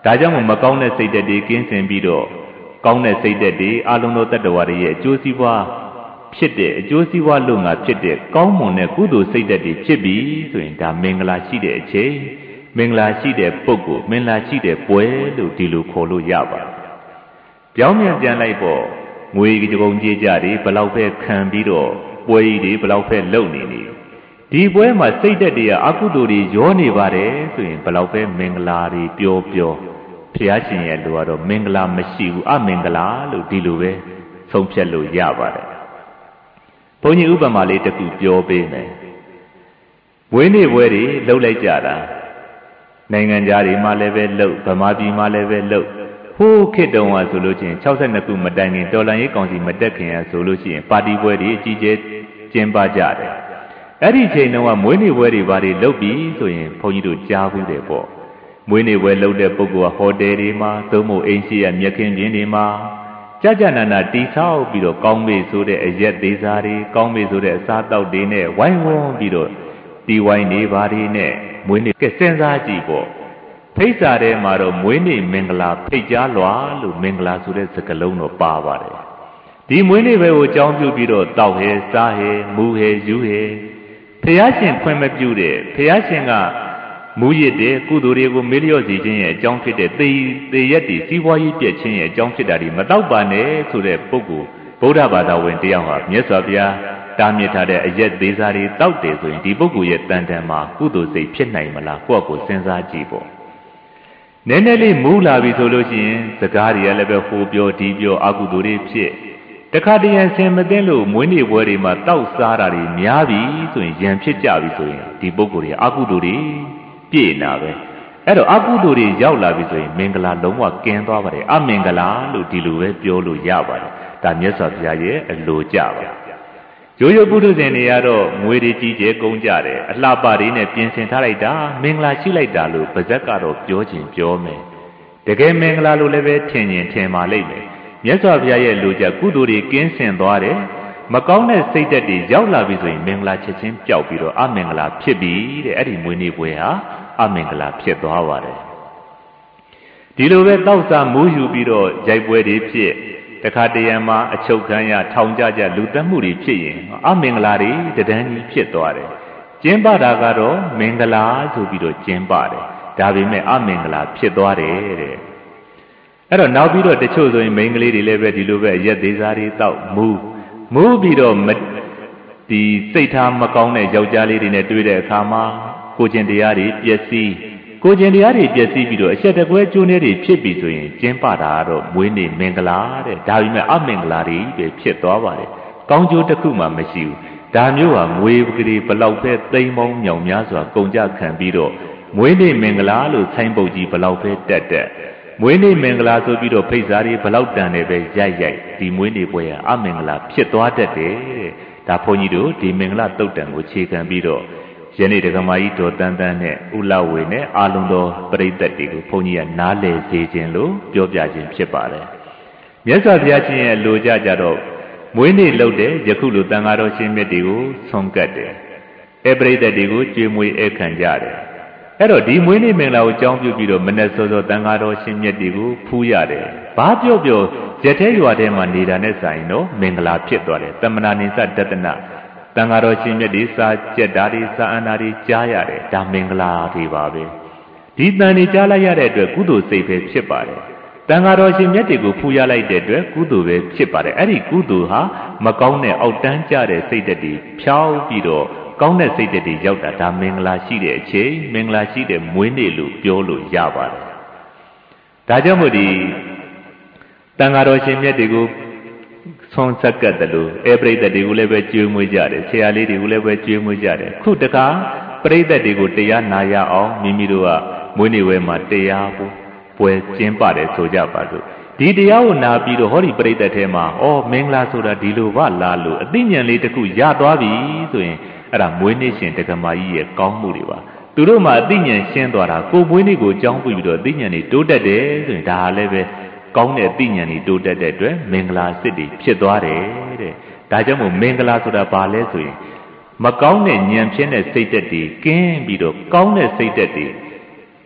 ဒါကြောင့်မကောင်းတဲ့စိတ်ဓာတ်တွေကင်းစင်ပြီးတော့ကောင်းတဲ့စိတ်ဓာတ်တွေအလုံးစုံတတ္တဝါတွေရဲ့အကျိုးစီးပွားဖြစ်တဲ့အကျိုးစီးပွားလုံငါဖြစ်တဲ့ကောင်းမွန်တဲ့ကုသိုလ်စိတ်ဓာတ်တွေဖြစ်ပြီဆိုရင်ဒါမင်္ဂလာရှိတဲ့အချိန်မင်္ဂလာရှိတဲ့ပုဂ္ဂိုလ်မင်္ဂလာရှိတဲ့ပွဲလို့ဒီလိုခေါ်လို့ရပါတယ်။ပြောင်းပြန်ပြန်လိုက်ပေါ့ငွေကြုံကြေးကြတွေဘလောက်ပဲခံပြီးတော့ပွဲကြီးတွေဘလောက်ပဲလုံနေနေဒီပွဲမှာစိတ်ဓာတ်တွေကအကုသိုလ်တွေရောနေပါတယ်ဆိုရင်ဘလောက်ပဲမင်္ဂလာတွေပျော်ပျော်ဘုရားရှင်ရဲ့လူကတော့မင်္ဂလာမရှိဘူးအမင်္ဂလာလို့ဒီလိုပဲဆုံးဖြတ်လို့ရပါတယ်။ဘုန်းကြီးဥပမာလေးတစ်ခုပြောပေးမယ်။ဝင်းနေပွဲတွေလှုပ်လိုက်ကြတာနိုင်ငံသားတွေမှလည်းပဲလှုပ်ဗမာပြည်မှလည်းပဲလှုပ်ဟိုးခေတ်တုန်းကဆိုလို့ချင်း၆၂ခုမတိုင်ခင်တော်လှန်ရေးကောင်စီမတက်ခင်ရဆိုလို့ရှိရင်ပါတီပွဲတွေအကြီးကျယ်ကျင်းပကြတယ်။အဲ့ဒီချိန်တုန်းကမွေးနေ့ပွဲတွေဘာတွေလုပ်ပြီးဆိုရင်ဘုန်းကြီးတို့ကြားဘူးတယ်ပေါ့။မွေးနေ့ပွဲလုပ်တဲ့ပုဂ္ဂိုလ်ကဟိုတယ်တွေမှာသုံးဖို့အိမ်ရှိရမြက်ခင်းပြင်းတွေမှာကြကြနာနာတီဆောက်ပြီးတော့ကောင်းမေဆိုတဲ့အရက်သေးစားတွေကောင်းမေဆိုတဲ့အစားတောက်တွေနဲ့ဝိုင်းဝန်းပြီးတော့တီဝိုင်းတွေဘာတွေနဲ့မွေးနေ့ကစဉ်းစားကြည့်ပေါ့ဖိတ်စာထဲမှာတော့မွေးနေ့မင်္ဂလာဖိတ်ကြားလွာလို့မင်္ဂလာဆိုတဲ့စကားလုံးတော့ပါပါတယ်ဒီမွေးနေ့ပဲကိုအကြောင်းပြုပြီးတော့တောက်ဟဲစားဟဲမူဟဲယူဟဲဖះရှင်ခွင့်မပြုတဲ့ဖះရှင်ကမူရစ်တဲ့ကုသိုလ်တွေကိုမေ့လျော့စေခြင်းရဲ့အကြောင်းဖြစ်တဲ့သေသေရက်တွေစီးပွားရေးပြည့်ခြင်းရဲ့အကြောင်းဖြစ်တာဒီမတောက်ပါနဲ့ဆိုတဲ့ပုဂ္ဂိုလ်ဗုဒ္ဓဘာသာဝင်တယောက်ဟာမြတ်စွာဘုရားတားမြစ်ထားတဲ့အရက်သေးစားတွေတောက်တယ်ဆိုရင်ဒီပုဂ္ဂိုလ်ရဲ့တန်တန်မှာကုသိုလ်စိတ်ဖြစ်နိုင်မလားကိုယ့်ကိုယ်စဉ်းစားကြည့်ပေါ့နည်းနည်းလေးမူးလာပြီဆိုလို့ရှိရင်စကားတွေကလည်းပဲဟိုပြောဒီပြောအကုသိုလ်တွေဖြစ်တခါတရံဆင်မသိလို့မွေးနေ့ပွဲတွေမှာတောက်စားတာတွေများပြီဆိုရင်ရံဖြစ်ကြပြီဆိုရင်ဒီပုဂ္ဂိုလ်တွေအကုသိုလ်တွေပြည့်နာပဲအဲ့တော့အကုသိုလ်တွေရောက်လာပြီဆိုရင်မင်္ဂလာလုံးဝကင်းသွားပါတယ်အမင်္ဂလာလို့ဒီလိုပဲပြောလို့ရပါတယ်ဒါမြတ်စွာဘုရားရဲ့အလိုကြပါရိုးရိုးပုထုဇဉ်တွေကတော့ငွေတွေကြီးကျယ်ကုန်ကြတယ်အလှပတွေနဲ့ပြင်ဆင်ထားလိုက်တာမင်္ဂလာရှိလိုက်တာလို့ပါဇက်ကတော့ပြောချင်ပြောမယ်တကယ်မင်္ဂလာလို့လည်းပဲထင်ရင်ထင်ပါလိမ့်မယ်မြတ်စွာဘုရားရဲ့လိုကြကုသိုလ်တွေကင်းစင်သွားတယ်မကောင်းတဲ့စိတ်ဓာတ်တွေရောက်လာပြီဆိုရင်မင်္ဂလာချက်ချင်းပျောက်ပြီးတော့အမင်္ဂလာဖြစ်ပြီတဲ့အဲ့ဒီမွေးနေ့ပွဲဟာအမင်္ဂလာဖြစ်သွားပါတယ်ဒီလိုပဲတောက်စားမူးယူပြီးတော့ရိုက်ပွဲတွေဖြစ်တခါတရံမှာအချုပ်ခံရထောင်ကြကြလူတက်မှုတွေဖြစ်ရင်အမင်္ဂလာတွေတဒန်းကြီးဖြစ်သွားတယ်ကျင်းပတာကတော့မင်္ဂလာဆိုပြီးတော့ကျင်းပါတယ်ဒါပေမဲ့အမင်္ဂလာဖြစ်သွားတယ်တဲ့အဲ့တော့နောက်ပြီးတော့တချို့ဆိုရင်မိန်းကလေးတွေလည်းပဲဒီလိုပဲရက်သေးစားတွေတောက်မူးမူးပြီးတော့ဒီစိတ်ထားမကောင်းတဲ့ယောက်ျားလေးတွေနဲ့တွေ့တဲ့အခါမှာကိုကျင်တရားတွေပျက်စီးကိုကျင်တရားတွေပျက်စီးပြီးတော့အဆက်တကွဲကျိုးနေတွေဖြစ်ပြီဆိုရင်ကျင်းပတာကတော့မွေးနေ့မင်္ဂလာတဲ့ဒါပေမဲ့အမင်္ဂလာတွေပဲဖြစ်သွားပါတယ်ကောင်းကျိုးတစ်ခုမှမရှိဘူးဒါမျိုးဟာငွေကလေးဘလောက်ပဲသိမ်းပေါင်းမြောင်များစွာကုန်ကြခံပြီးတော့မွေးနေ့မင်္ဂလာလို့ဆိုင်းပုတ်ကြီးဘလောက်ပဲတက်တက်မွေးနေ့မင်္ဂလာဆိုပြီးတော့ဖိတ်စားတွေဘလောက်တန်တယ်ပဲရိုက်ရိုက်ဒီမွေးနေ့ပွဲဟာအမင်္ဂလာဖြစ်သွားတတ်တယ်တဲ့ဒါဘုန်းကြီးတို့ဒီမင်္ဂလာတုတ်တန်ကိုခြေခံပြီးတော့ယနေ့ဒကမာကြီးတော်တန်းတန်းနဲ့ဥလဝေနဲ့အာလုံတော်ပရိသတ်တွေကိုဘုန်းကြီးကနားလည်စေခြင်းလို့ပြောပြခြင်းဖြစ်ပါတယ်မြတ်စွာဘုရားရှင်ရဲ့လိုကြကြတော့မွေးနေ့လုပ်တဲ့ယခုလိုတန်ဃာတော်ရှင်မြတ်တွေကိုဆုံးကတ်တယ်အဲပရိသတ်တွေကိုကြွေးမွေးဧခံကြတယ်အဲ့တော့ဒီမွေးနေ့မင်္ဂလာကိုအကြောင်းပြုပြီးတော့မနေ့စောစောတန်ဃာတော်ရှင်မြတ်တွေကိုဖူးရတယ်ဘာပြောပြောရက်ထဲရွာထဲမှာနေတာနဲ့ဆိုင်တော့မင်္ဂလာဖြစ်သွားတယ်တမနာနိစ္စတတနာတန်ဃာတော်ရှင်မြတ်တွေစာကြက်ဓာတ်တွေစာအန္တာတွေကြားရတယ်ဒါမင်္ဂလာတွေပါပဲဒီတန်တွေကြားလိုက်ရတဲ့အတွက်ကုသိုလ်စိတ်ပဲဖြစ်ပါတယ်တန်ဃာတော်ရှင်မြတ်တွေကိုဖူးရလိုက်တဲ့အတွက်ကုသိုလ်ပဲဖြစ်ပါတယ်အဲ့ဒီကုသိုလ်ဟာမကောင်းတဲ့အောက်တန်းကြတဲ့စိတ်ဓာတ်တွေဖြောင်းပြီးတော့ကောင်းတဲ့စိတ်ဓာတ်တွေရောက်တာဒါမင်္ဂလာရှိတဲ့အချိန်မင်္ဂလာရှိတဲ့မွေးနေ့လို့ပြောလို့ရပါတယ်ဒါကြောင့်မို့ဒီတန်ဃာတော်ရှင်မြတ်တွေကိုဆုံးဆက်ကတ်တယ်လို့အဲပရိသတ်တွေကိုလည်းပဲကြွေးမွေးကြတယ်ဆရာလေးတွေကိုလည်းပဲကြွေးမွေးကြတယ်ခုတခါပရိသတ်တွေကိုတရားနာရအောင်မိမိတို့ကမွေးနေ့ဝဲမှာတရားပွဲကျင်းပါတယ်ဆိုကြပါစို့ဒီတရားကိုနာပြီးတော့ဟောဒီပရိသတ်ထဲမှာဩမင်္ဂလာဆိုတာဒီလိုပါလားလို့အသိဉာဏ်လေးတစ်ခုရသွားပြီဆိုရင်အဲ့ဒါမွေးနေ့ရှင်တက္ကမကြီးရဲ့ကောင်းမှုတွေပါသူတို့မှအသိဉာဏ်ရှင်းသွားတာကိုမွေးနေ့ကိုအကြောင်းပြုပြီးတော့အသိဉာဏ်တွေတိုးတက်တယ်ဆိုရင်ဒါလည်းပဲကောင်းတဲ့အသိဉာဏ်တွေတိုးတက်တဲ့အတွက်မင်္ဂလာစစ်တွေဖြစ်သွားတယ်တဲ့ဒါကြောင့်မို့မင်္ဂလာဆိုတာဘာလဲဆိုရင်မကောင်းတဲ့ဉာဏ်ဖြစ်တဲ့စိတ်ဓာတ်တွေကင်းပြီးတော့ကောင်းတဲ့စိတ်ဓာတ်တွေ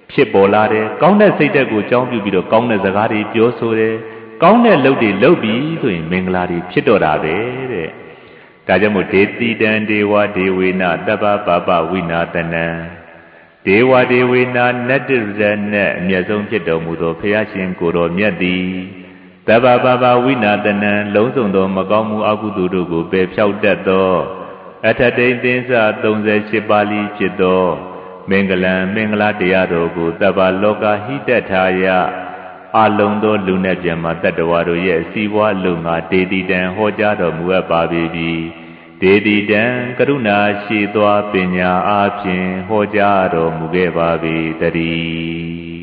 ဖြစ်ပေါ်လာတယ်ကောင်းတဲ့စိတ်ဓာတ်ကိုကြောင်းပြုပြီးတော့ကောင်းတဲ့စကားတွေပြောဆိုတယ်ကောင်းတဲ့လုပ်တွေလုပ်ပြီးဆိုရင်မင်္ဂလာတွေဖြစ်တော့တာပဲတဲ့ဒါကြောင့်မို့ဒေတိတံဒေဝဒေဝေနတပ္ပပပဝိနာတနံဒေဝဒေဝေနနတ္တရဏအမျက်ဆုံးဖြစ်တော်မူသောဘုရားရှင်ကိုယ်တော်မြတ်သည်တပ္ပပပဝိနာတနံလုံးစုံသောမကောင်းမှုအကုသိုလ်တို့ကိုပယ်ဖြောက်တတ်သောအထတိန်သင်္စသုံးဆယ်ရှစ်ပါးလီဖြစ်သောမင်္ဂလံမင်္ဂလာတရားတော်ကိုတပ္ပလောကဟိတထာယအလုံးသောလူနဲ့ပြန်မှာတတ္တဝါတို့ရဲ့စီးပွားလုံငါဒေတိတံဟောကြားတော်မူအပ်ပါပေပြီဒေတိတံကရုဏာရှိသောပညာအားဖြင့်ဟောကြားတော်မူခဲ့ပါပေတည်း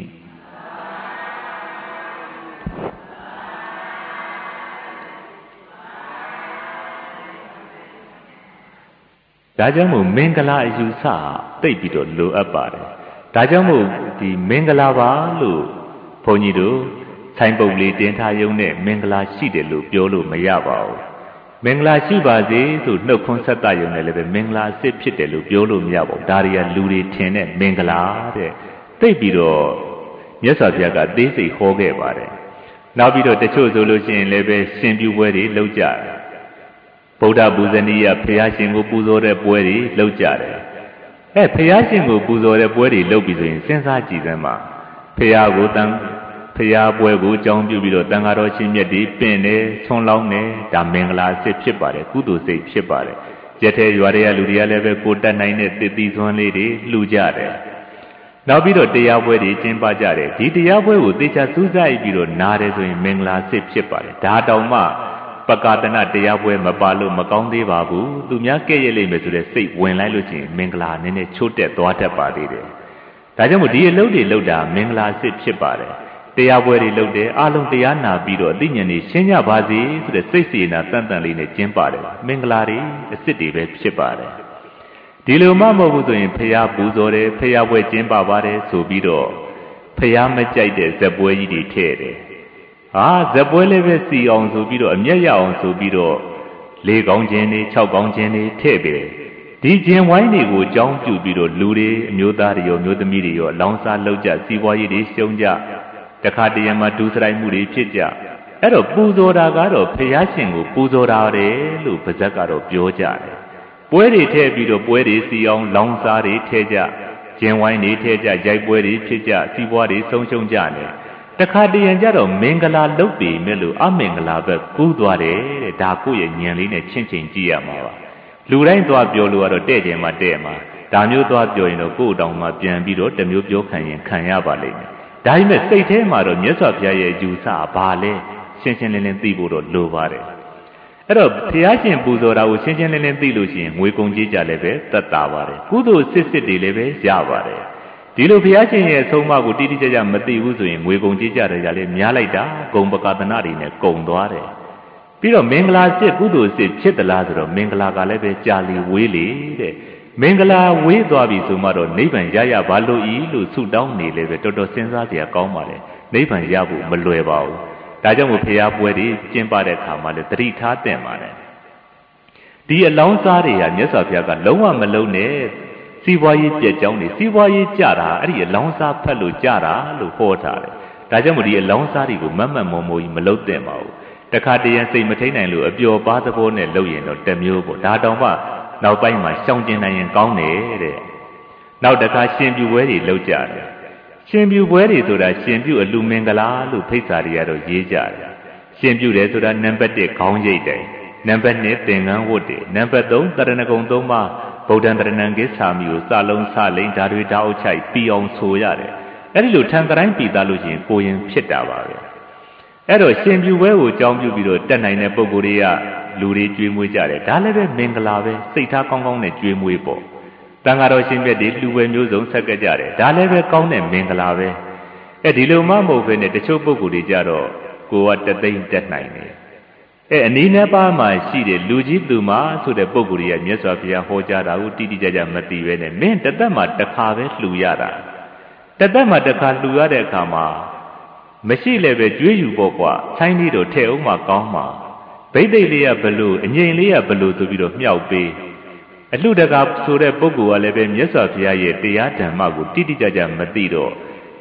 ဒါကြောင့်မို့မင်္ဂလာအယူဆသိပ်ပြီးတော့လိုအပ်ပါတယ်ဒါကြောင့်မို့ဒီမင်္ဂလာပါလို့ဘုန်းကြီးတို့ဆိုင်ပုတ်လေးတင်ထားရုံနဲ့မင်္ဂလာရှိတယ်လို့ပြောလို့မရပါဘူးမင်္ဂလာရှိပါစေဆိုနှုတ်ခွန်းဆက်တရုံနဲ့လည်းပဲမင်္ဂလာအစ်ဖြစ်တယ်လို့ပြောလို့မရပါဘူးဒါတွေကလူတွေထင်တဲ့မင်္ဂလာတဲ့သိပ်ပြီးတော့မြတ်စွာဘုရားကသေးစိတ်ဟောခဲ့ပါတယ်နောက်ပြီးတော့တချို့ဆိုလို့ရှိရင်လည်းပဲရှင်ပြုပွဲတွေလုပ်ကြတယ်ဗုဒ္ဓပူဇနီယဘုရားရှင်ကိုပူဇော်တဲ့ပွဲတွေလုပ်ကြတယ်အဲဘုရားရှင်ကိုပူဇော်တဲ့ပွဲတွေလုပ်ပြီးဆိုရင်စဉ်းစားကြည့်စမ်းပါဘုရားကိုတန်ဘုရားပွဲကိုအကြောင်းပြုပြီးတော့တန်ဃာတော်ရှင်မြတ်တွေပင့်တယ်ဆွမ်းလောင်းတယ်ဒါမင်္ဂလာစိတ်ဖြစ်ပါတယ်ကုသိုလ်စိတ်ဖြစ်ပါတယ်ရက်ထဲရွာတွေကလူတွေကလည်းပဲကိုတတ်နိုင်တဲ့တည်တည်စွမ်းလေးတွေလှူကြတယ်နောက်ပြီးတော့တရားပွဲတွေကျင်းပကြတယ်ဒီတရားပွဲကိုသေချာစူးစိုက်ပြီးတော့နားတယ်ဆိုရင်မင်္ဂလာစိတ်ဖြစ်ပါတယ်ဒါတောင်မှပကာတနာတရားပွဲမပါလို့မကောင်းသေးပါဘူးသူများကဲ့ရဲ့လိမ့်မယ်ဆိုတဲ့စိတ်ဝင်လိုက်လို့ရှိရင်မင်္ဂလာနည်းနည်းချိုးတက်သွားတတ်ပါသေးတယ်ဒါကြောင့်မို့ဒီအလုပ်တွေလုပ်တာမင်္ဂလာစိတ်ဖြစ်ပါတယ်တရားပွဲတွေလုပ်တယ်အားလုံးတရားနာပြီးတော့အသိဉာဏ်တွေရှင်းကြပါစေဆိုတဲ့စိတ်စေနာတန်တန်လေးနဲ့ကျင်းပါတယ်မင်္ဂလာတွေအစစ်တွေပဲဖြစ်ပါတယ်ဒီလိုမှမဟုတ်ဘူးဆိုရင်ဖျားပူဇော်တယ်ဖျားပွဲကျင်းပပါတယ်ဆိုပြီးတော့ဖျားမကြိုက်တဲ့ဇက်ပွဲကြီးတွေထည့်တယ်ဟာဇက်ပွဲလေးပဲစီအောင်ဆိုပြီးတော့အမျက်ရအောင်ဆိုပြီးတော့လေးကောင်းခြင်းတွေ၆ကောင်းခြင်းတွေထည့်ပေးတယ်ဒီကျင်ဝိုင်းတွေကိုအကြောင်းပြုပြီးတော့လူတွေအမျိုးသားတွေရောမျိုးသမီးတွေရောလောင်စားလောက်ကြစီးပွားရေးတွေရှုံးကြတခါတရံမှာဒုစရိုက်မှုတွေဖြစ်ကြအဲ့တော့ပူဇော်တာကတော့ဘုရားရှင်ကိုပူဇော်တာတယ်လို့ပါဇက်ကတော့ပြောကြတယ်ပွဲတွေထည့်ပြီးတော့ပွဲတွေစီအောင်လောင်စားတွေထည့်ကြကျင်ဝိုင်းတွေထည့်ကြရိုက်ပွဲတွေဖြစ်ကြစီးပွားတွေဆုံးရှုံးကြတယ်တခါတရံကြတော့မင်္ဂလာလုပ်ပြီမဲ့လို့အမင်္ဂလာပဲကူးသွားတယ်တဲ့ဒါကိုယ့်ရဲ့ဉာဏ်လေးနဲ့ချင်းချင်းကြည့်ရမှာပါလူတိုင်းသွားပြောလို့ကတော့တဲ့တယ်မှာတဲ့မှာဒါမျိုးသွားပြောရင်တော့ကိုယ့်တောင်မှပြန်ပြီးတော့တမျိုးပြောခံရင်ခံရပါလိမ့်မယ်ဒါပေမဲ့စိတ်ထဲမှာတော့မြတ်စွာဘုရားရဲ့ယူဆဘာလဲရှင်းရှင်းလင်းလင်းသိဖို့တော့လိုပါတယ်အဲ့တော့ဘုရားရှင်ပူဇော်တာကိုရှင်းရှင်းလင်းလင်းသိလို့ရှိရင်ငွေကုန်ကြေးကြလည်းပဲသက်သာပါတယ်ကုသိုလ်စစ်စစ်တွေလည်းပဲရပါတယ်ဒီလိုဘုရားရှင်ရဲ့အဆုံးအမကိုတိတိကျကျမသိဘူးဆိုရင်ငွေကုန်ကြေးကြတယ်ကြလည်းများလိုက်တာဂုံပကာသနာတွေနဲ့ကုန်သွားတယ်ပြီးတော့မင်္ဂလာစစ်ကုသိုလ်စစ်ဖြစ်သလားဆိုတော့မင်္ဂလာကလည်းပဲကြာလီဝေးလေတဲ့မင်္ဂလာဝေးသွားပြီဆိုမှတော့နိဗ္ဗာန်ရရပါလို့ဤလို့ဆုတောင်းနေလေပဲတော်တော်စဉ်းစားစရာကောင်းပါလေနိဗ္ဗာန်ရဖို့မလွယ်ပါဘူးဒါကြောင့်မို့ဖရာပွဲတွေကျင်းပတဲ့အခါမှာလည်းသတိထားသင့်ပါတယ်ဒီအလောင်းစားတွေဟာမြတ်စွာဘုရားကလုံးဝမလုံးနဲ့စီးပွားရေးပြက်ကြောင်းတွေစီးပွားရေးကြတာအဲ့ဒီအလောင်းစားဖက်လို့ကြတာလို့ဟောထားတယ်ဒါကြောင့်မို့ဒီအလောင်းစားတွေကိုမတ်မတ်မော်မော်ကြီးမလုံးသင့်ပါဘူးတခါတရံစိတ်မထိန်နိုင်လို့အပျော်ပါသဘောနဲ့လုပ်ရင်တော့တမျိုးပေါ့ဒါတောင်မှနောက်ပိုင်းမှာရှောင်ကျင်နိုင်ရင်ကောင်းတယ်တဲ့နောက်တစ်ခါရှင်ပြုပွဲတွေလုပ်ကြတယ်ရှင်ပြုပွဲတွေဆိုတာရှင်ပြုအလူမင်္ဂလာလို့ဖိတ်စာတွေကတော့ရေးကြတယ်ရှင်ပြုတယ်ဆိုတာနံပါတ်တစ်ခေါင်းရိပ်တယ်နံပါတ်နှစ်သင်္ကန်းဝတ်တယ်နံပါတ်သုံးတရဏဂုံသုံးပါးဗုဒ္ဓံတရဏံကိသာမီကိုစလုံးစလိန်ဓာတွေတောက်ချိုက်ပြီးအောင်ဆိုရတယ်အဲ့ဒီလိုထံတိုင်းပြီးသားလို့ရှိရင်ကိုရင်ဖြစ်တာပါပဲအဲ့တော့ရှင်ပြုပွဲကိုအကြောင်းပြုပြီးတော့တက်နိုင်တဲ့ပုံကိုယ်တွေကလူတွေကြွေးမွေးကြတယ်ဒါလည်းပဲမင်္ဂလာပဲစိတ်ထားကောင်းကောင်းနဲ့ကြွေးမွေးပေါ့တန်ဃာတော်ရှင်မြတ်တွေလူဝဲမျိုးစုံဆက်ကြကြတယ်ဒါလည်းပဲကောင်းတဲ့မင်္ဂလာပဲအဲဒီလိုမှမဟုတ်ဘဲနဲ့တချို့ပုဂ္ဂိုလ်တွေကြတော့ကိုကတသိမ့်တက်နိုင်တယ်အဲအနည်းနဲ့ပါမှရှိတဲ့လူကြီးသူမဆိုတဲ့ပုဂ္ဂိုလ်တွေကမြတ်စွာဘုရားဟောကြားတာကိုတိတိကျကျမသိပဲနဲ့မင်းတသက်မှတစ်ခါပဲလှူရတာတသက်မှတစ်ခါလှူရတဲ့အခါမှာမရှိလည်းပဲကြွေးယူပေါ့ကွာဆိုင်းလေးတော့ထဲအောင်မှကောင်းမှာဗိသိက်လေးကဘလို့အငြိမ်လေးကဘလို့ဆိုပြီးတော့မြောက်ပေးအလှတကာဆိုတဲ့ပုဂ္ဂိုလ်ကလည်းပဲမြတ်စွာဘုရားရဲ့တရားဓမ္မကိုတိတိကျကျမသိတော့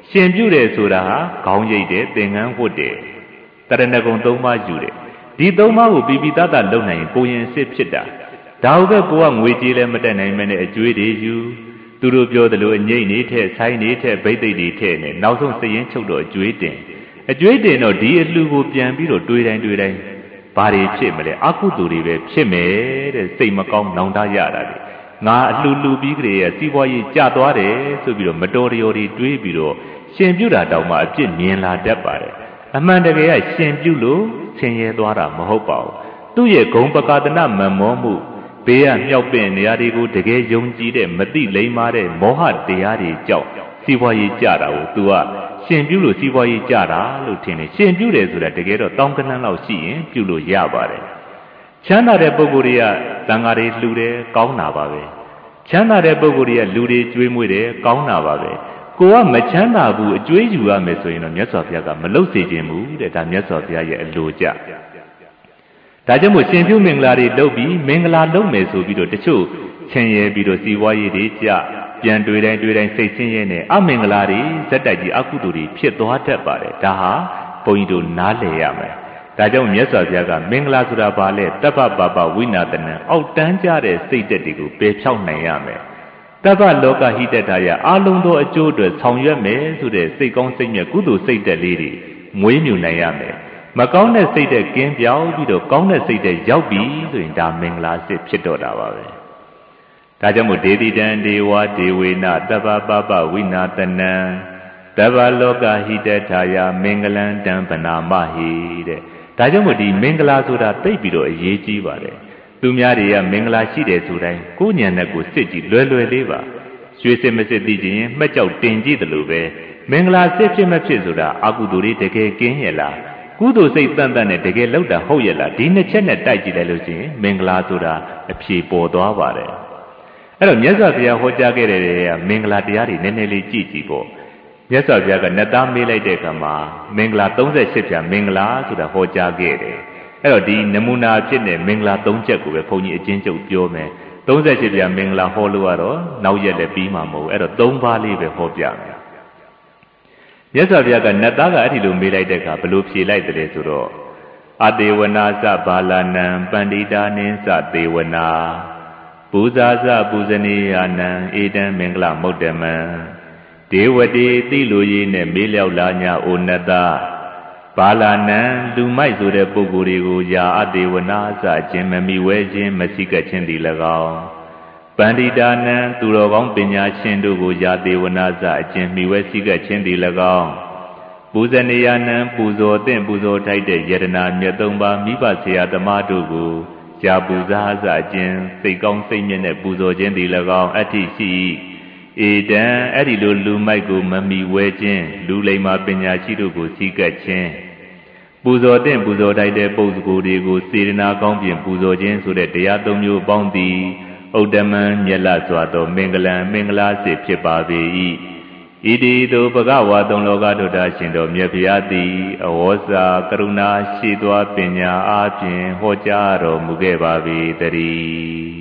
ရှင်ပြုတယ်ဆိုတာဟာခေါင်းရိပ်တယ်သင်္ကန်းဝတ်တယ်တရဏဂုံသုံးပါးယူတယ်ဒီသုံးပါးကိုပြပြတတ်တတ်လုပ်နိုင်ရင်ကိုရင်စစ်ဖြစ်တာဒါဟုတ်ပဲကိုကငွေကြေးလည်းမတက်နိုင်မနဲ့အကျွေးတွေယူသူတို့ပြောသလိုအငိမ့်နေထဲဆိုင်နေထဲဗိသိက်တွေထဲနဲ့နောက်ဆုံးစရင်ချုပ်တော့အကျွေးတင်အကျွေးတင်တော့ဒီအလှကိုပြန်ပြီးတော့တွေးတိုင်းတွေးတိုင်းဘာတွေဖြစ်မလဲအကုသိုလ်တွေပဲဖြစ်မယ်တဲ့စိတ်မကောင်းနောင်တရတာလေငါအလှလူပြီးကြရဲ့စီးပွားရေးကျသွားတယ်ဆိုပြီးတော့မတော်တရော်တွေတွေးပြီးတော့ရှင်ပြုတာတောင်မှအပြစ်မြင်လာတတ်ပါတယ်အမှန်တကယ်ကရှင်ပြုလို့ဆင်းရဲသွားတာမဟုတ်ပါဘူးသူ့ရဲ့ဂုံပကာဒနာမမောမှုဘေးကမြောက်ပင်နေရာတွေကိုတကယ်ယုံကြည်တဲ့မသိလိမ္မာတဲ့မောဟတရားတွေကြောင့်စီးပွားရေးကျတာကို तू ကရှင်ပြုလို့စီးပွားရေးကျတာလို့ထင်တယ်ရှင်ပြုတယ်ဆိုတာတကယ်တော့တောင်းကနန်းလောက်ရှိရင်ပြုလို့ရပါတယ်ချမ်းသာတဲ့ပုဂ္ဂိုလ်တွေကတန်ဃာတွေလှူတယ်ကောင်းတာပါပဲချမ်းသာတဲ့ပုဂ္ဂိုလ်တွေကလူတွေကျွေးမွေးတယ်ကောင်းတာပါပဲကိုကမချမ်းသာဘူးအကျွေးယူရမယ်ဆိုရင်တော့မြတ်စွာဘုရားကမလုပ်စေခြင်းဘူးတဲ့ဒါမြတ်စွာဘုရားရဲ့အလိုကြဒါကြောင့်မို့ရှင်ပြုမင်္ဂလာတွေလုပ်ပြီးမင်္ဂလာလုပ်မယ်ဆိုပြီးတော့တချို့ချင်ရဲပြီးတော့စီဝါရေးတွေကြပြန်တွေးတိုင်းတွေးတိုင်းစိတ်ဆင်းရဲနေအမင်္ဂလာတွေဇက်တိုက်ကြီးအကုသိုလ်တွေဖြစ်သွားတတ်ပါတယ်ဒါဟာဘုန်းကြီးတို့နားလည်ရမယ်ဒါကြောင့်မြတ်စွာဘုရားကမင်္ဂလာဆိုတာဘာလဲတပ္ပပပဝိနာတနံအောက်တန်းကြတဲ့စိတ်သက်တွေကိုပယ်ဖြောက်နိုင်ရမယ်တပ္ပလောကဟိတတယအာလုံးသောအကျိုးအတွက်ဆောင်ရွက်မယ်ဆိုတဲ့စိတ်ကောင်းစိတ်မြတ်ကုသိုလ်စိတ်သက်လေးတွေမွေးမြူနိုင်ရမယ်မကောင်းတဲ့စိတ်တဲ့ကင်းပြောင်းပြီးတော့ကောင်းတဲ့စိတ်တဲ့ရောက်ပြီဆိုရင်ဒါမင်္ဂလာစစ်ဖြစ်တော့တာပါပဲဒါကြောင့်မို့ဒေတိတံဒေဝဒေဝေနတပ္ပပပဝိနာတနံတပ္ပလောကဟိတထာယမင်္ဂလံတံပနာမဟိတဲ့ဒါကြောင့်မို့ဒီမင်္ဂလာဆိုတာသိပြီးတော့အရေးကြီးပါတယ်သူများတွေကမင်္ဂလာရှိတယ်ဆိုတိုင်းကိုယ်ဉာဏ်နဲ့ကိုစစ်ကြည့်လွယ်လွယ်လေးပါရွှေစစ်မစစ်သိချင်ရင်မှတ်ကြောက်တင်ကြည့်တယ်လို့ပဲမင်္ဂလာစစ်ဖြစ်မဖြစ်ဆိုတာအကုသိုလ်တွေတကယ်ကင်းရဲ့လားကုသိုလ်စိတ်တန်တန်နဲ့တကယ်လောက်တာဟုတ်ရဲ့လားဒီနှစ်ချက်နဲ့တိုက်ကြည့်လိုက်လို့ရှိရင်မင်္ဂလာဆိုတာအဖြေပေါ်သွားပါတယ်အဲ့တော့မြတ်စွာဘုရားဟောကြားခဲ့တဲ့မင်္ဂလာတရားတွေနည်းနည်းလေးကြည့်ကြည့်ပေါ့မြတ်စွာဘုရားကနတ်သားမေးလိုက်တဲ့အခါမှာမင်္ဂလာသုံးဆယ်ရှစ်ဖြာမင်္ဂလာဆိုတာဟောကြားခဲ့တယ်အဲ့တော့ဒီနမူနာဖြစ်တဲ့မင်္ဂလာသုံးချက်ကိုပဲဘုန်းကြီးအချင်းချုပ်ပြောမယ်သုံးဆယ်ရှစ်ဖြာမင်္ဂလာဟောလို့ကတော့နောက်ရက်လည်းပြီးမှာမဟုတ်ဘူးအဲ့တော့သုံးပါးလေးပဲဟောပြမယ်မြတ်စွာဘုရားကနတ်သားကအဲ့ဒီလိုမေးလိုက်တဲ့အခါဘယ်လိုဖြေလိုက်တယ်ဆိုတော့အတေဝနာသဘာလနံပန္တိတာနိသသေဝနာပူဇာသပူဇနီယာနံဧတံမင်္ဂလမုဒ္ဓမံဒေဝတိတိလူကြီးနဲ့မေးလျောက်လာညာအိုနတဘာလနံလူမိုက်ဆိုတဲ့ပုဂ္ဂိုလ်တွေကိုယာအတေဝနာစခြင်းမမီဝဲခြင်းမစိကခြင်းသည်၎င်းပန္တိတာနံသူတော်ကောင်းပညာရှင်တို့ကိုယာတေဝနာစအခြင်းမိဝဲစိကခြင်းသည်၎င်းပူဇနီယာနံပူဇော်သင့်ပူဇော်ထိုက်တဲ့ယတနာမြတ်သုံးပါးမိဘဆရာသမားတို့ကိုကြာပူဇာစခြင်းစိတ်ကောင်းစိတ်မြတ်နဲ့ပူဇော်ခြင်းသည်၎င်းအဋ္ဌိရှိဧတံအဲ့ဒီလိုလူမိုက်ကိုမမီဝဲခြင်းလူလိမ္မာပညာရှိတို့ကိုစိကတ်ခြင်းပူဇော်တဲ့ပူဇော်တိုက်တဲ့ပုဂ္ဂိုလ်တွေကိုစေတနာကောင်းဖြင့်ပူဇော်ခြင်းဆိုတဲ့တရားသုံးမျိုးပေါင်းသည်ဥဒ္ဓမံမြတ်လစွာသောမင်္ဂလံမင်္ဂလာစစ်ဖြစ်ပါပေ၏ဣတိတောဘဂဝါသုံးလောကဒုတာရှင်တော်မြတ်ဗျာတိအဝေါစာကရုဏာရှိသောပညာအားဖြင့်ဟောကြားတော်မူခဲ့ပါ၏တည်း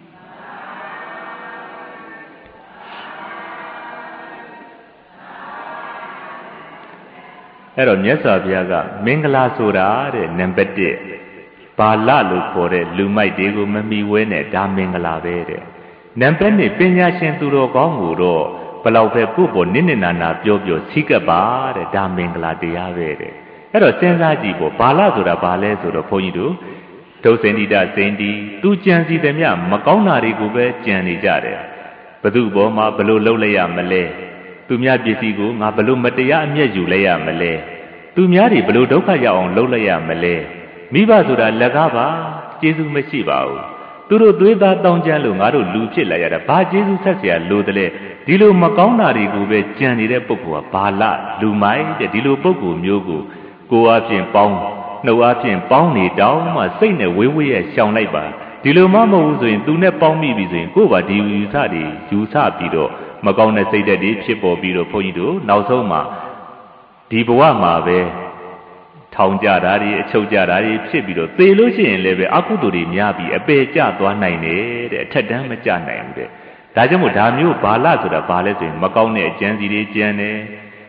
အဲ့တော့မြတ်စွာဘုရားကမင်္ဂလာဆိုတာတဲ့နံပါတ်တစ်ဘာလလို့ခေါ်တဲ့လူမိုက်တွေကိုမမီဝဲနဲ့ဒါမင်္ဂလာပဲတဲ့နံပါတ်နှစ်ပညာရှင်သူတော်ကောင်းကိုတော့ဘလောက်ပဲကိုယ့်ပေါ်နစ်နစ်နာနာပြောပြောစိကပ်ပါတဲ့ဒါမင်္ဂလာတရားပဲတဲ့အဲ့တော့စဉ်းစားကြည့်ပေါ့ဘာလဆိုတာဘာလဲဆိုတော့ဘုန်းကြီးတို့ဒုစင်တိတစင်တီသူကြံစီသည်မြမကောင်းတာတွေကိုပဲကြံနေကြတယ်ဘသူဘောမှာဘလို့လှုပ်လိုက်ရမလဲသူများပစ္စည်းကိုငါဘလို့မတရားအမျက်ယူလိုက်ရမလဲသူများတွေဘလို့ဒုက္ခရောက်အောင်လုပ်လိုက်ရမလဲမိဘဆိုတာလက်ကားပါကျေးဇူးမရှိပါဘူးသူတို့သွေးသားတောင်းကြလို့ငါတို့လူဖြစ်လာရတာဘာကျေးဇူးဆက်เสียလို့တလဲဒီလိုမကောင်းတာတွေကိုပဲကြံနေတဲ့ပုဂ္ဂိုလ်ကဘာလလူမိုက်တဲ့ဒီလိုပုဂ္ဂိုလ်မျိုးကိုကိုယ်အချင်းပေါင်းနှုတ်အချင်းပေါင်းနေတောင်းမှစိတ်နဲ့ဝေးဝေးရဲ့ရှောင်လိုက်ပါဒီလိုမှမဟုတ်ဘူးဆိုရင်သူနဲ့ပေါင်းမိပြီဆိုရင်ကိုယ်ပါဒီယူဆတွေယူဆပြီးတော့မကောင်းတဲ့စိတ်ဓာတ်တွေဖြစ်ပေါ်ပြီးတော့ဘုန်းကြီးတို့နောက်ဆုံးမှာဒီဘဝမှာပဲထောင်ကြတာတွေအချုပ်ကြတာတွေဖြစ်ပြီးတော့သေလို့ရှိရင်လည်းပဲအကုသိုလ်တွေများပြီးအပေကျသွားနိုင်တယ်တဲ့အထက်တန်းမကျနိုင်ဘူးတဲ့ဒါကြောင့်မို့ဒါမျိုးဘာလဆိုတာဘာလဲဆိုရင်မကောင်းတဲ့အကျဉ်းစီတွေကျန်တယ်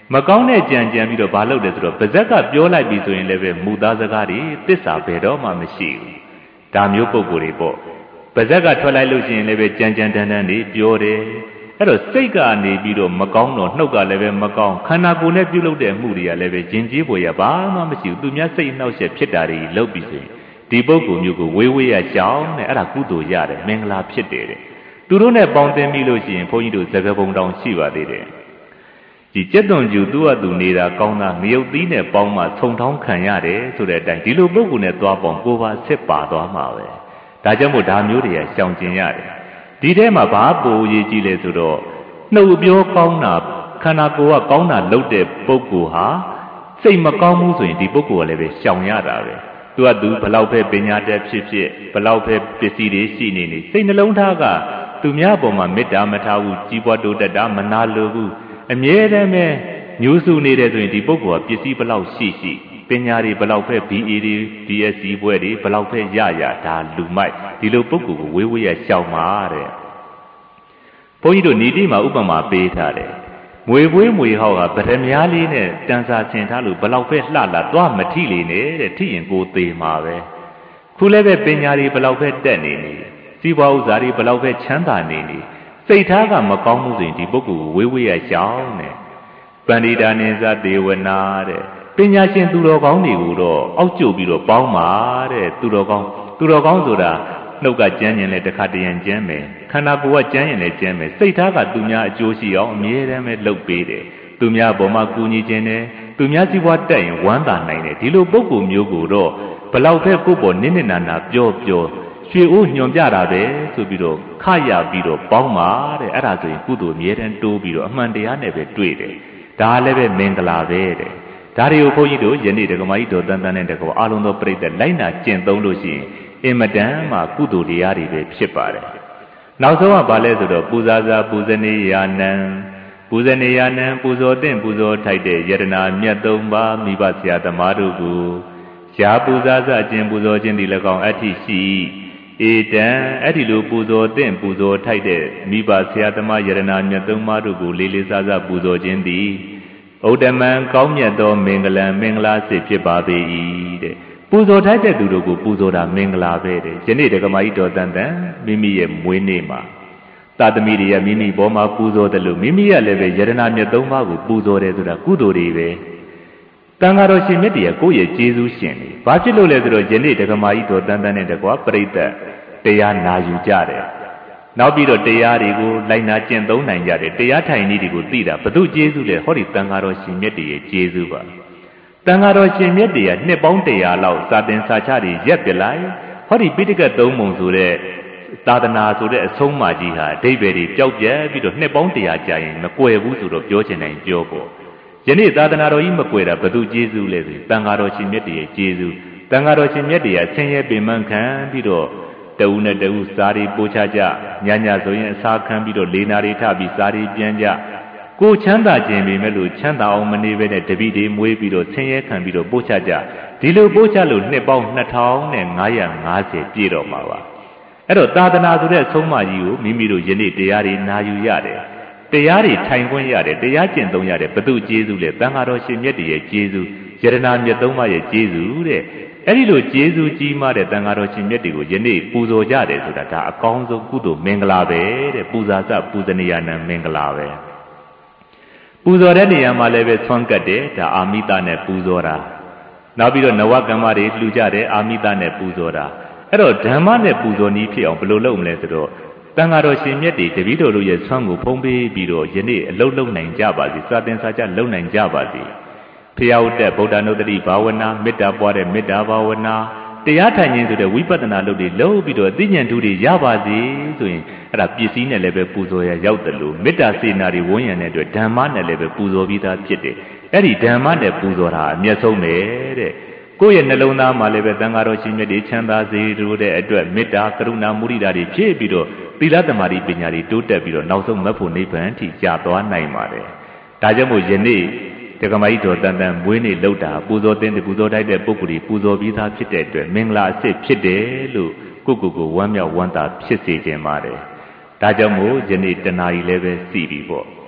မကောင်းတဲ့ကြံကြံပြီးတော့ဘာလုပ်တယ်ဆိုတော့ပါဇက်ကပြောလိုက်ပြီဆိုရင်လည်းပဲမူသားစကားတွေသစ္စာဘယ်တော့မှမရှိဘူးဒါမျိုးပုံကိုယ်တွေပေါ့ပါဇက်ကထွက်လိုက်လို့ရှိရင်လည်းပဲကြံကြံတန်းတန်းတွေပြောတယ်အဲ့တော့စိတ်ကနေပြီးတော့မကောင်းတော့နှုတ်ကလည်းပဲမကောင်းခန္ဓာကိုယ်နဲ့ပြုလုပ်တဲ့မှုတွေကလည်းပဲဂျင်ကြီးပေါ်ရဘာမှမရှိဘူးသူများစိတ်နှောက်ယှက်ဖြစ်တာတွေလုပ်ပြီးဆိုရင်ဒီပုဂ္ဂိုလ်မျိုးကိုဝေးဝေးရရှောင်းနဲ့အဲ့ဒါကုသိုလ်ရတယ်မင်္ဂလာဖြစ်တယ်တဲ့သူတို့နဲ့ပေါင်းသင်းပြီးလို့ရှိရင်ဘုန်းကြီးတို့ဇဂပုံတောင်ရှိပါသေးတယ်ဒီကျက်သွန်ကျူသူ့အတူနေတာကောင်းတာငရုတ်သီးနဲ့ပေါင်းမှခြုံထောင်းခံရတယ်ဆိုတဲ့အတိုင်းဒီလိုပုဂ္ဂိုလ်နဲ့သွားပေါင်းကိုယ်ပါစစ်ပါသွားမှာပဲဒါကြောင့်မို့ဒါမျိုးတွေကရှောင်ကျင်ရတယ်ဒီထဲမှာဘာပိုရေးကြည့်လဲဆိုတော့နှုတ်ပြောကောင်းတာခန္ဓာကိုယ်ကကောင်းတာလုပ်တဲ့ပုဂ္ဂိုလ်ဟာစိတ်မကောင်းဘူးဆိုရင်ဒီပုဂ္ဂိုလ်ကလည်းပဲရှောင်ရတာပဲသူကသူဘလောက်ပဲပညာတတ်ဖြစ်ဖြစ်ဘလောက်ပဲပစ္စည်းတွေရှိနေနေစိတ်နှလုံးသားကသူများပေါ်မှာမေတ္တာမထားဘူးကြီးပွားတိုးတက်တာမနာလိုဘူးအမြဲတမ်းပဲညှိုးဆူနေတယ်ဆိုရင်ဒီပုဂ္ဂိုလ်ကပစ္စည်းဘလောက်ရှိရှိပညာတွေဘလောက်ပဲ ဘီ အေ တွေ ဒီ အက်စ် စီ ဘွဲတွေဘလောက်ပဲရရဒါလူမိုက်ဒီလိုပုဂ္ဂိုလ်ကိုဝေးဝေးရရှောင်ပါတဲ့ဘုန်းကြီးတို့ဏီတိမှာဥပမာပေးထားတယ်မွေပွေးမွေဟောက်ဟာဗရမ ्या လေးနဲ့တန်စာဆင်ထားလို့ဘလောက်ပဲလှလာသွားမထိလေနဲ့တဲ့ထိရင်ကိုသေးမှာပဲခုလည်းပဲပညာတွေဘလောက်ပဲတက်နေနေစီးပွားဥစ္စာတွေဘလောက်ပဲချမ်းသာနေနေစိတ်ထားကမကောင်းမှုဆိုရင်ဒီပုဂ္ဂိုလ်ကိုဝေးဝေးရရှောင်းတဲ့ပန္တိတာနိသသေဝနာတဲ့ပညာရှင်သူတော်ကောင်းတွေကိုတော့အောက်ကျုပ်ပြီးတော့ပေါင်းပါတဲ့သူတော်ကောင်းသူတော်ကောင်းဆိုတာနှုတ်ကကြမ်းရင်လည်းတစ်ခါတရံကြမ်းမယ်ခန္ဓာကိုယ်ကကြမ်းရင်လည်းကြမ်းမယ်စိတ်ထားကသူများအကျိုးရှိအောင်အမြဲတမ်းပဲလုပ်ပေးတယ်သူများဘောမှာကူညီခြင်းနဲ့သူများစီးပွားတက်ရင်ဝမ်းသာနိုင်တယ်ဒီလိုပုဂ္ဂိုလ်မျိုးကိုတော့ဘလောက်ပဲကိုယ့်ပေါ်နစ်နစ်နာနာပြောပြောရွှေအိုးညွန်ပြတာပဲဆိုပြီးတော့ခရပြီးတော့ပေါင်းပါတဲ့အဲ့ဒါဆိုရင်ကုသိုလ်အမြဲတမ်းတိုးပြီးတော့အမှန်တရားနဲ့ပဲတွေ့တယ်ဒါလည်းပဲမင်္ဂလာပဲတဲ့ဒါတွေကိုဘုန်းကြီးတို့ယနေ့ဒကမာကြီးတော်တန်တန်နဲ့တကောအာလုံးသောပြိတ္တလိုက်နာကျင့်သုံးလို့ရှိရင်အင်မတန်မှကုသိုလ်တရားတွေပဲဖြစ်ပါတယ်နောက်ဆုံးကဘာလဲဆိုတော့ပူဇာဇာပူဇနေယာနံပူဇနေယာနံပူဇော်တဲ့ပူဇော်ထိုက်တဲ့ယတနာမြတ်သုံးပါးမိဘဆရာသမားတို့ကိုရှားပူဇာဇာခြင်းပူဇော်ခြင်းဒီ၎င်းအဋ္ဌိရှိဧတံအဲ့ဒီလိုပူဇော်တဲ့ပူဇော်ထိုက်တဲ့မိဘဆရာသမားယတနာမြတ်သုံးပါးတို့ကိုလေးလေးစားစားပူဇော်ခြင်းသည်ဥဒ္ဓမံကောင်းမြတ်သောမင်္ဂလံမင်္ဂလာစစ်ဖြစ်ပါပေ၏တဲ့ပူဇော်ထိုက်တဲ့သူတို့ကိုပူဇော်တာမင်္ဂလာပဲတဲ့ယနေ့ဒကမာကြီးတော်တန်တန်မိမိရဲ့မွေးနေ့မှာသာသမီတွေကမိမိဘောမှာပူဇော်တယ်လို့မိမိရလည်းပဲယတနာမြတ်သုံးပါးကိုပူဇော်တယ်ဆိုတာကုသိုလ်တွေပဲတန်ဃာတော်ရှင်မြတ်တွေကကိုယ့်ရဲ့ကျေးဇူးရှင်တွေဘာဖြစ်လို့လဲဆိုတော့ယနေ့ဒကမာကြီးတော်တန်တန်နဲ့တကွာပြိတ္တတရားနာယူကြတယ်နောက်ပြီးတော့တရားတွေကိုလိုက်နာကျင့်သုံးနိုင်ကြတယ်တရားထိုင်နည်းတွေကိုသိတာဘု து ကျေးဇူးလဲဟောဒီတန်ဃာတော်ရှင်မြတ်တွေရဲ့ကျေးဇူးပါတန်ဃာတော်ရှင်မြတ်တွေကနှစ်ပေါင်းတရာလောက်စာသင်စာချတွေရက်ပြလိုက်ဟောဒီပိဋကတ်သုံးပုံဆိုတဲ့သာသနာဆိုတဲ့အဆုံးအမကြီးဟာအဓိပ္ပာယ်တွေပျောက်ပြဲပြီးတော့နှစ်ပေါင်းတရာကြာရင်မကွယ်ဘူးဆိုတော့ပြောချင်တယ်ပြောပေါ့ယနေ့သာသနာတော်ကြီးမကွယ်တာဘု து ကျေးဇူးလဲဆိုတန်ဃာတော်ရှင်မြတ်တွေရဲ့ကျေးဇူးတန်ဃာတော်ရှင်မြတ်တွေကဆင်းရဲပင်ပန်းခံပြီးတော့တဦးနဲ့တဦးစားရီပို့ချကြညညဆိုရင်အစာခံပြီးတော့လေနာတွေထပြီးစားရီပြန်ကြကိုချမ်းသာခြင်းပေမဲ့လို့ချမ်းသာအောင်မနေဘဲနဲ့တပိတွေမွေးပြီးတော့ဆင်းရဲခံပြီးတော့ပို့ချကြဒီလိုပို့ချလို့နှစ်ပေါင်းနှစ်ထောင်နဲ့ငါးရာငါးဆယ်ပြည့်တော့မှာပါအဲ့တော့သာသနာဆိုတဲ့အဆုံးအမကြီးကိုမိမိတို့ယနေ့တရားတွေနာယူရတယ်တရားတွေထိုင်ခွင့်ရတယ်တရားကျင့်သုံးရတယ်ဘု து ကျေးဇူးလေတန်ဃာတော်ရှင်မြတ်တွေရဲ့ကျေးဇူးယရနာမြတ်သုံးပါးရဲ့ကျေးဇူးတဲ့အဲ့ဒီလိုကျေးဇူးကြီးမားတဲ့တန်ဃာတော်ရှင်မြတ်တွေကိုယနေ့ပူဇော်ကြတယ်ဆိုတာဒါအကောင်းဆုံးကုသိုလ်မင်္ဂလာပဲတဲ့ပူဇာစပူဇနေယနာမင်္ဂလာပဲပူဇော်တဲ့နေရာမှာလည်းပဲဆွမ်းကတ်တယ်ဒါအာမိတနဲ့ပူဇော်တာနောက်ပြီးတော့နဝကမ္မတွေလှူကြတယ်အာမိတနဲ့ပူဇော်တာအဲ့တော့ဓမ္မနဲ့ပူဇော်နည်းဖြစ်အောင်ဘယ်လိုလုပ်မလဲဆိုတော့တန်ဃာတော်ရှင်မြတ်တွေတပည့်တော်တို့ရဲ့ဆွမ်းကိုဖုံးပေးပြီးတော့ယနေ့အလုံးလုံးနိုင်ကြပါစေစာသင်စာကြလုံနိုင်ကြပါစေဖျားဥတ္တဗုဒ္ဓနုတ္တိဘာဝနာမေတ္တာပွားတဲ့မေတ္တာဘာဝနာတရားထိုင်ခြင်းဆိုတဲ့ဝိပဿနာလုပ်တွေလုပ်ပြီးတော့အသိဉာဏ်ဓုတွေရပါစေဆိုရင်အဲ့ဒါပစ္စည်းနဲ့လည်းပဲပူဇော်ရရောက်တယ်လို့မေတ္တာစေနာတွေဝန်းရံတဲ့အတွက်ဓမ္မနဲ့လည်းပဲပူဇော်ပြီးသားဖြစ်တယ်အဲ့ဒီဓမ္မနဲ့ပူဇော်တာအမျက်ဆုံးပဲတဲ့ကိုယ့်ရဲ့နှလုံးသားမှာလည်းပဲသံဃာတော်ရှင်မြတ်တွေချမ်းသာစေလို့တဲ့အတွက်မေတ္တာကရုဏာမုဒိတာတွေဖြည့်ပြီးတော့သီလသမာဓိပညာတွေတိုးတက်ပြီးတော့နောက်ဆုံးမတ်ဖို့နိဗ္ဗာန်ထိကြာသွားနိုင်ပါတယ်ဒါကြောင့်မို့ယနေ့တက္ကမကြီးတော်တန်တန်မွေးနေ့လောက်တာပူဇော်တဲ့ပူဇော်တိုက်တဲ့ပုဂ္ဂိုလ်ကြီးပူဇော်ပြီးသားဖြစ်တဲ့အတွက်မင်္ဂလာအစစ်ဖြစ်တယ်လို့ကိုကိုကိုဝမ်းမြောက်ဝမ်းသာဖြစ်စေခြင်းပါတယ်ဒါကြောင့်မို့ယနေ့တဏှာကြီးလည်းပဲစီပြီပေါ့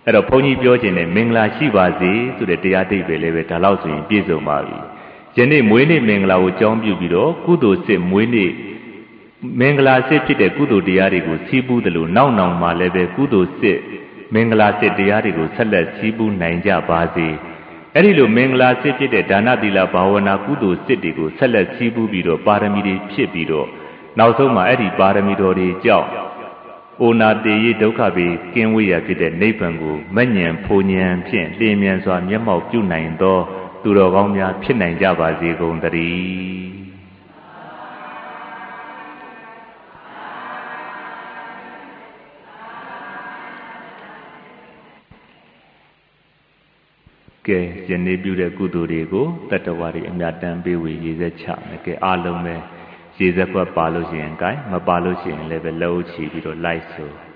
အဲ့တော့ဘုန်းကြီးပြောခြင်းနဲ့မင်္ဂလာရှိပါစေဆိုတဲ့တရားတိတ်ပဲလည်းပဲဒါလောက်ဆိုရင်ပြည့်စုံပါပြီယနေ့မွေးနေ့မင်္ဂလာကိုကြောင်းပြုပြီးတော့ကုသိုလ်စစ်မွေးနေ့မင်္ဂလာစစ်ဖြစ်တဲ့ကုသိုလ်တရားတွေကိုစီးပူးတယ်လို့နောက်နောက်မှာလည်းပဲကုသိုလ်စစ်မင်္ဂလာစစ်တရားတွေကိုဆက်လက်စီးပူးနိုင်ကြပါစေအဲ့ဒီလိုမင်္ဂလာစစ်ဖြစ်တဲ့ဒါနသီလဘာဝနာကုသိုလ်စစ်တွေကိုဆက်လက်စီးပူးပြီးတော့ပါရမီတွေဖြစ်ပြီးတော့နောက်ဆုံးမှာအဲ့ဒီပါရမီတော်တွေကြောင့်အိုနာတေယဒုက္ခပေကင်းဝေးရဖြစ်တဲ့နိဗ္ဗာန်ကိုမဉ္ဇဉ်ဖူဉ္ဇဉ်ဖြင့်လျင်မြန်စွာမျက်မှောက်ပြုနိုင်သောသူတော်ကောင်းများဖြစ်နိုင်ကြပါစေကုန်သတည်းကဲယနေ့ပြုတဲ့ကုသိုလ်တွေကိုတတ္တဝါတွေအမြတ်တမ်းပေးဝေရည်စက်ချမယ်ကဲအားလုံးပဲရည်စက်ကွက်ပါလို့ရှိရင် gain မပါလို့ရှိရင်လည်းပဲလှုပ်ချပြီးတော့လိုက်ဆို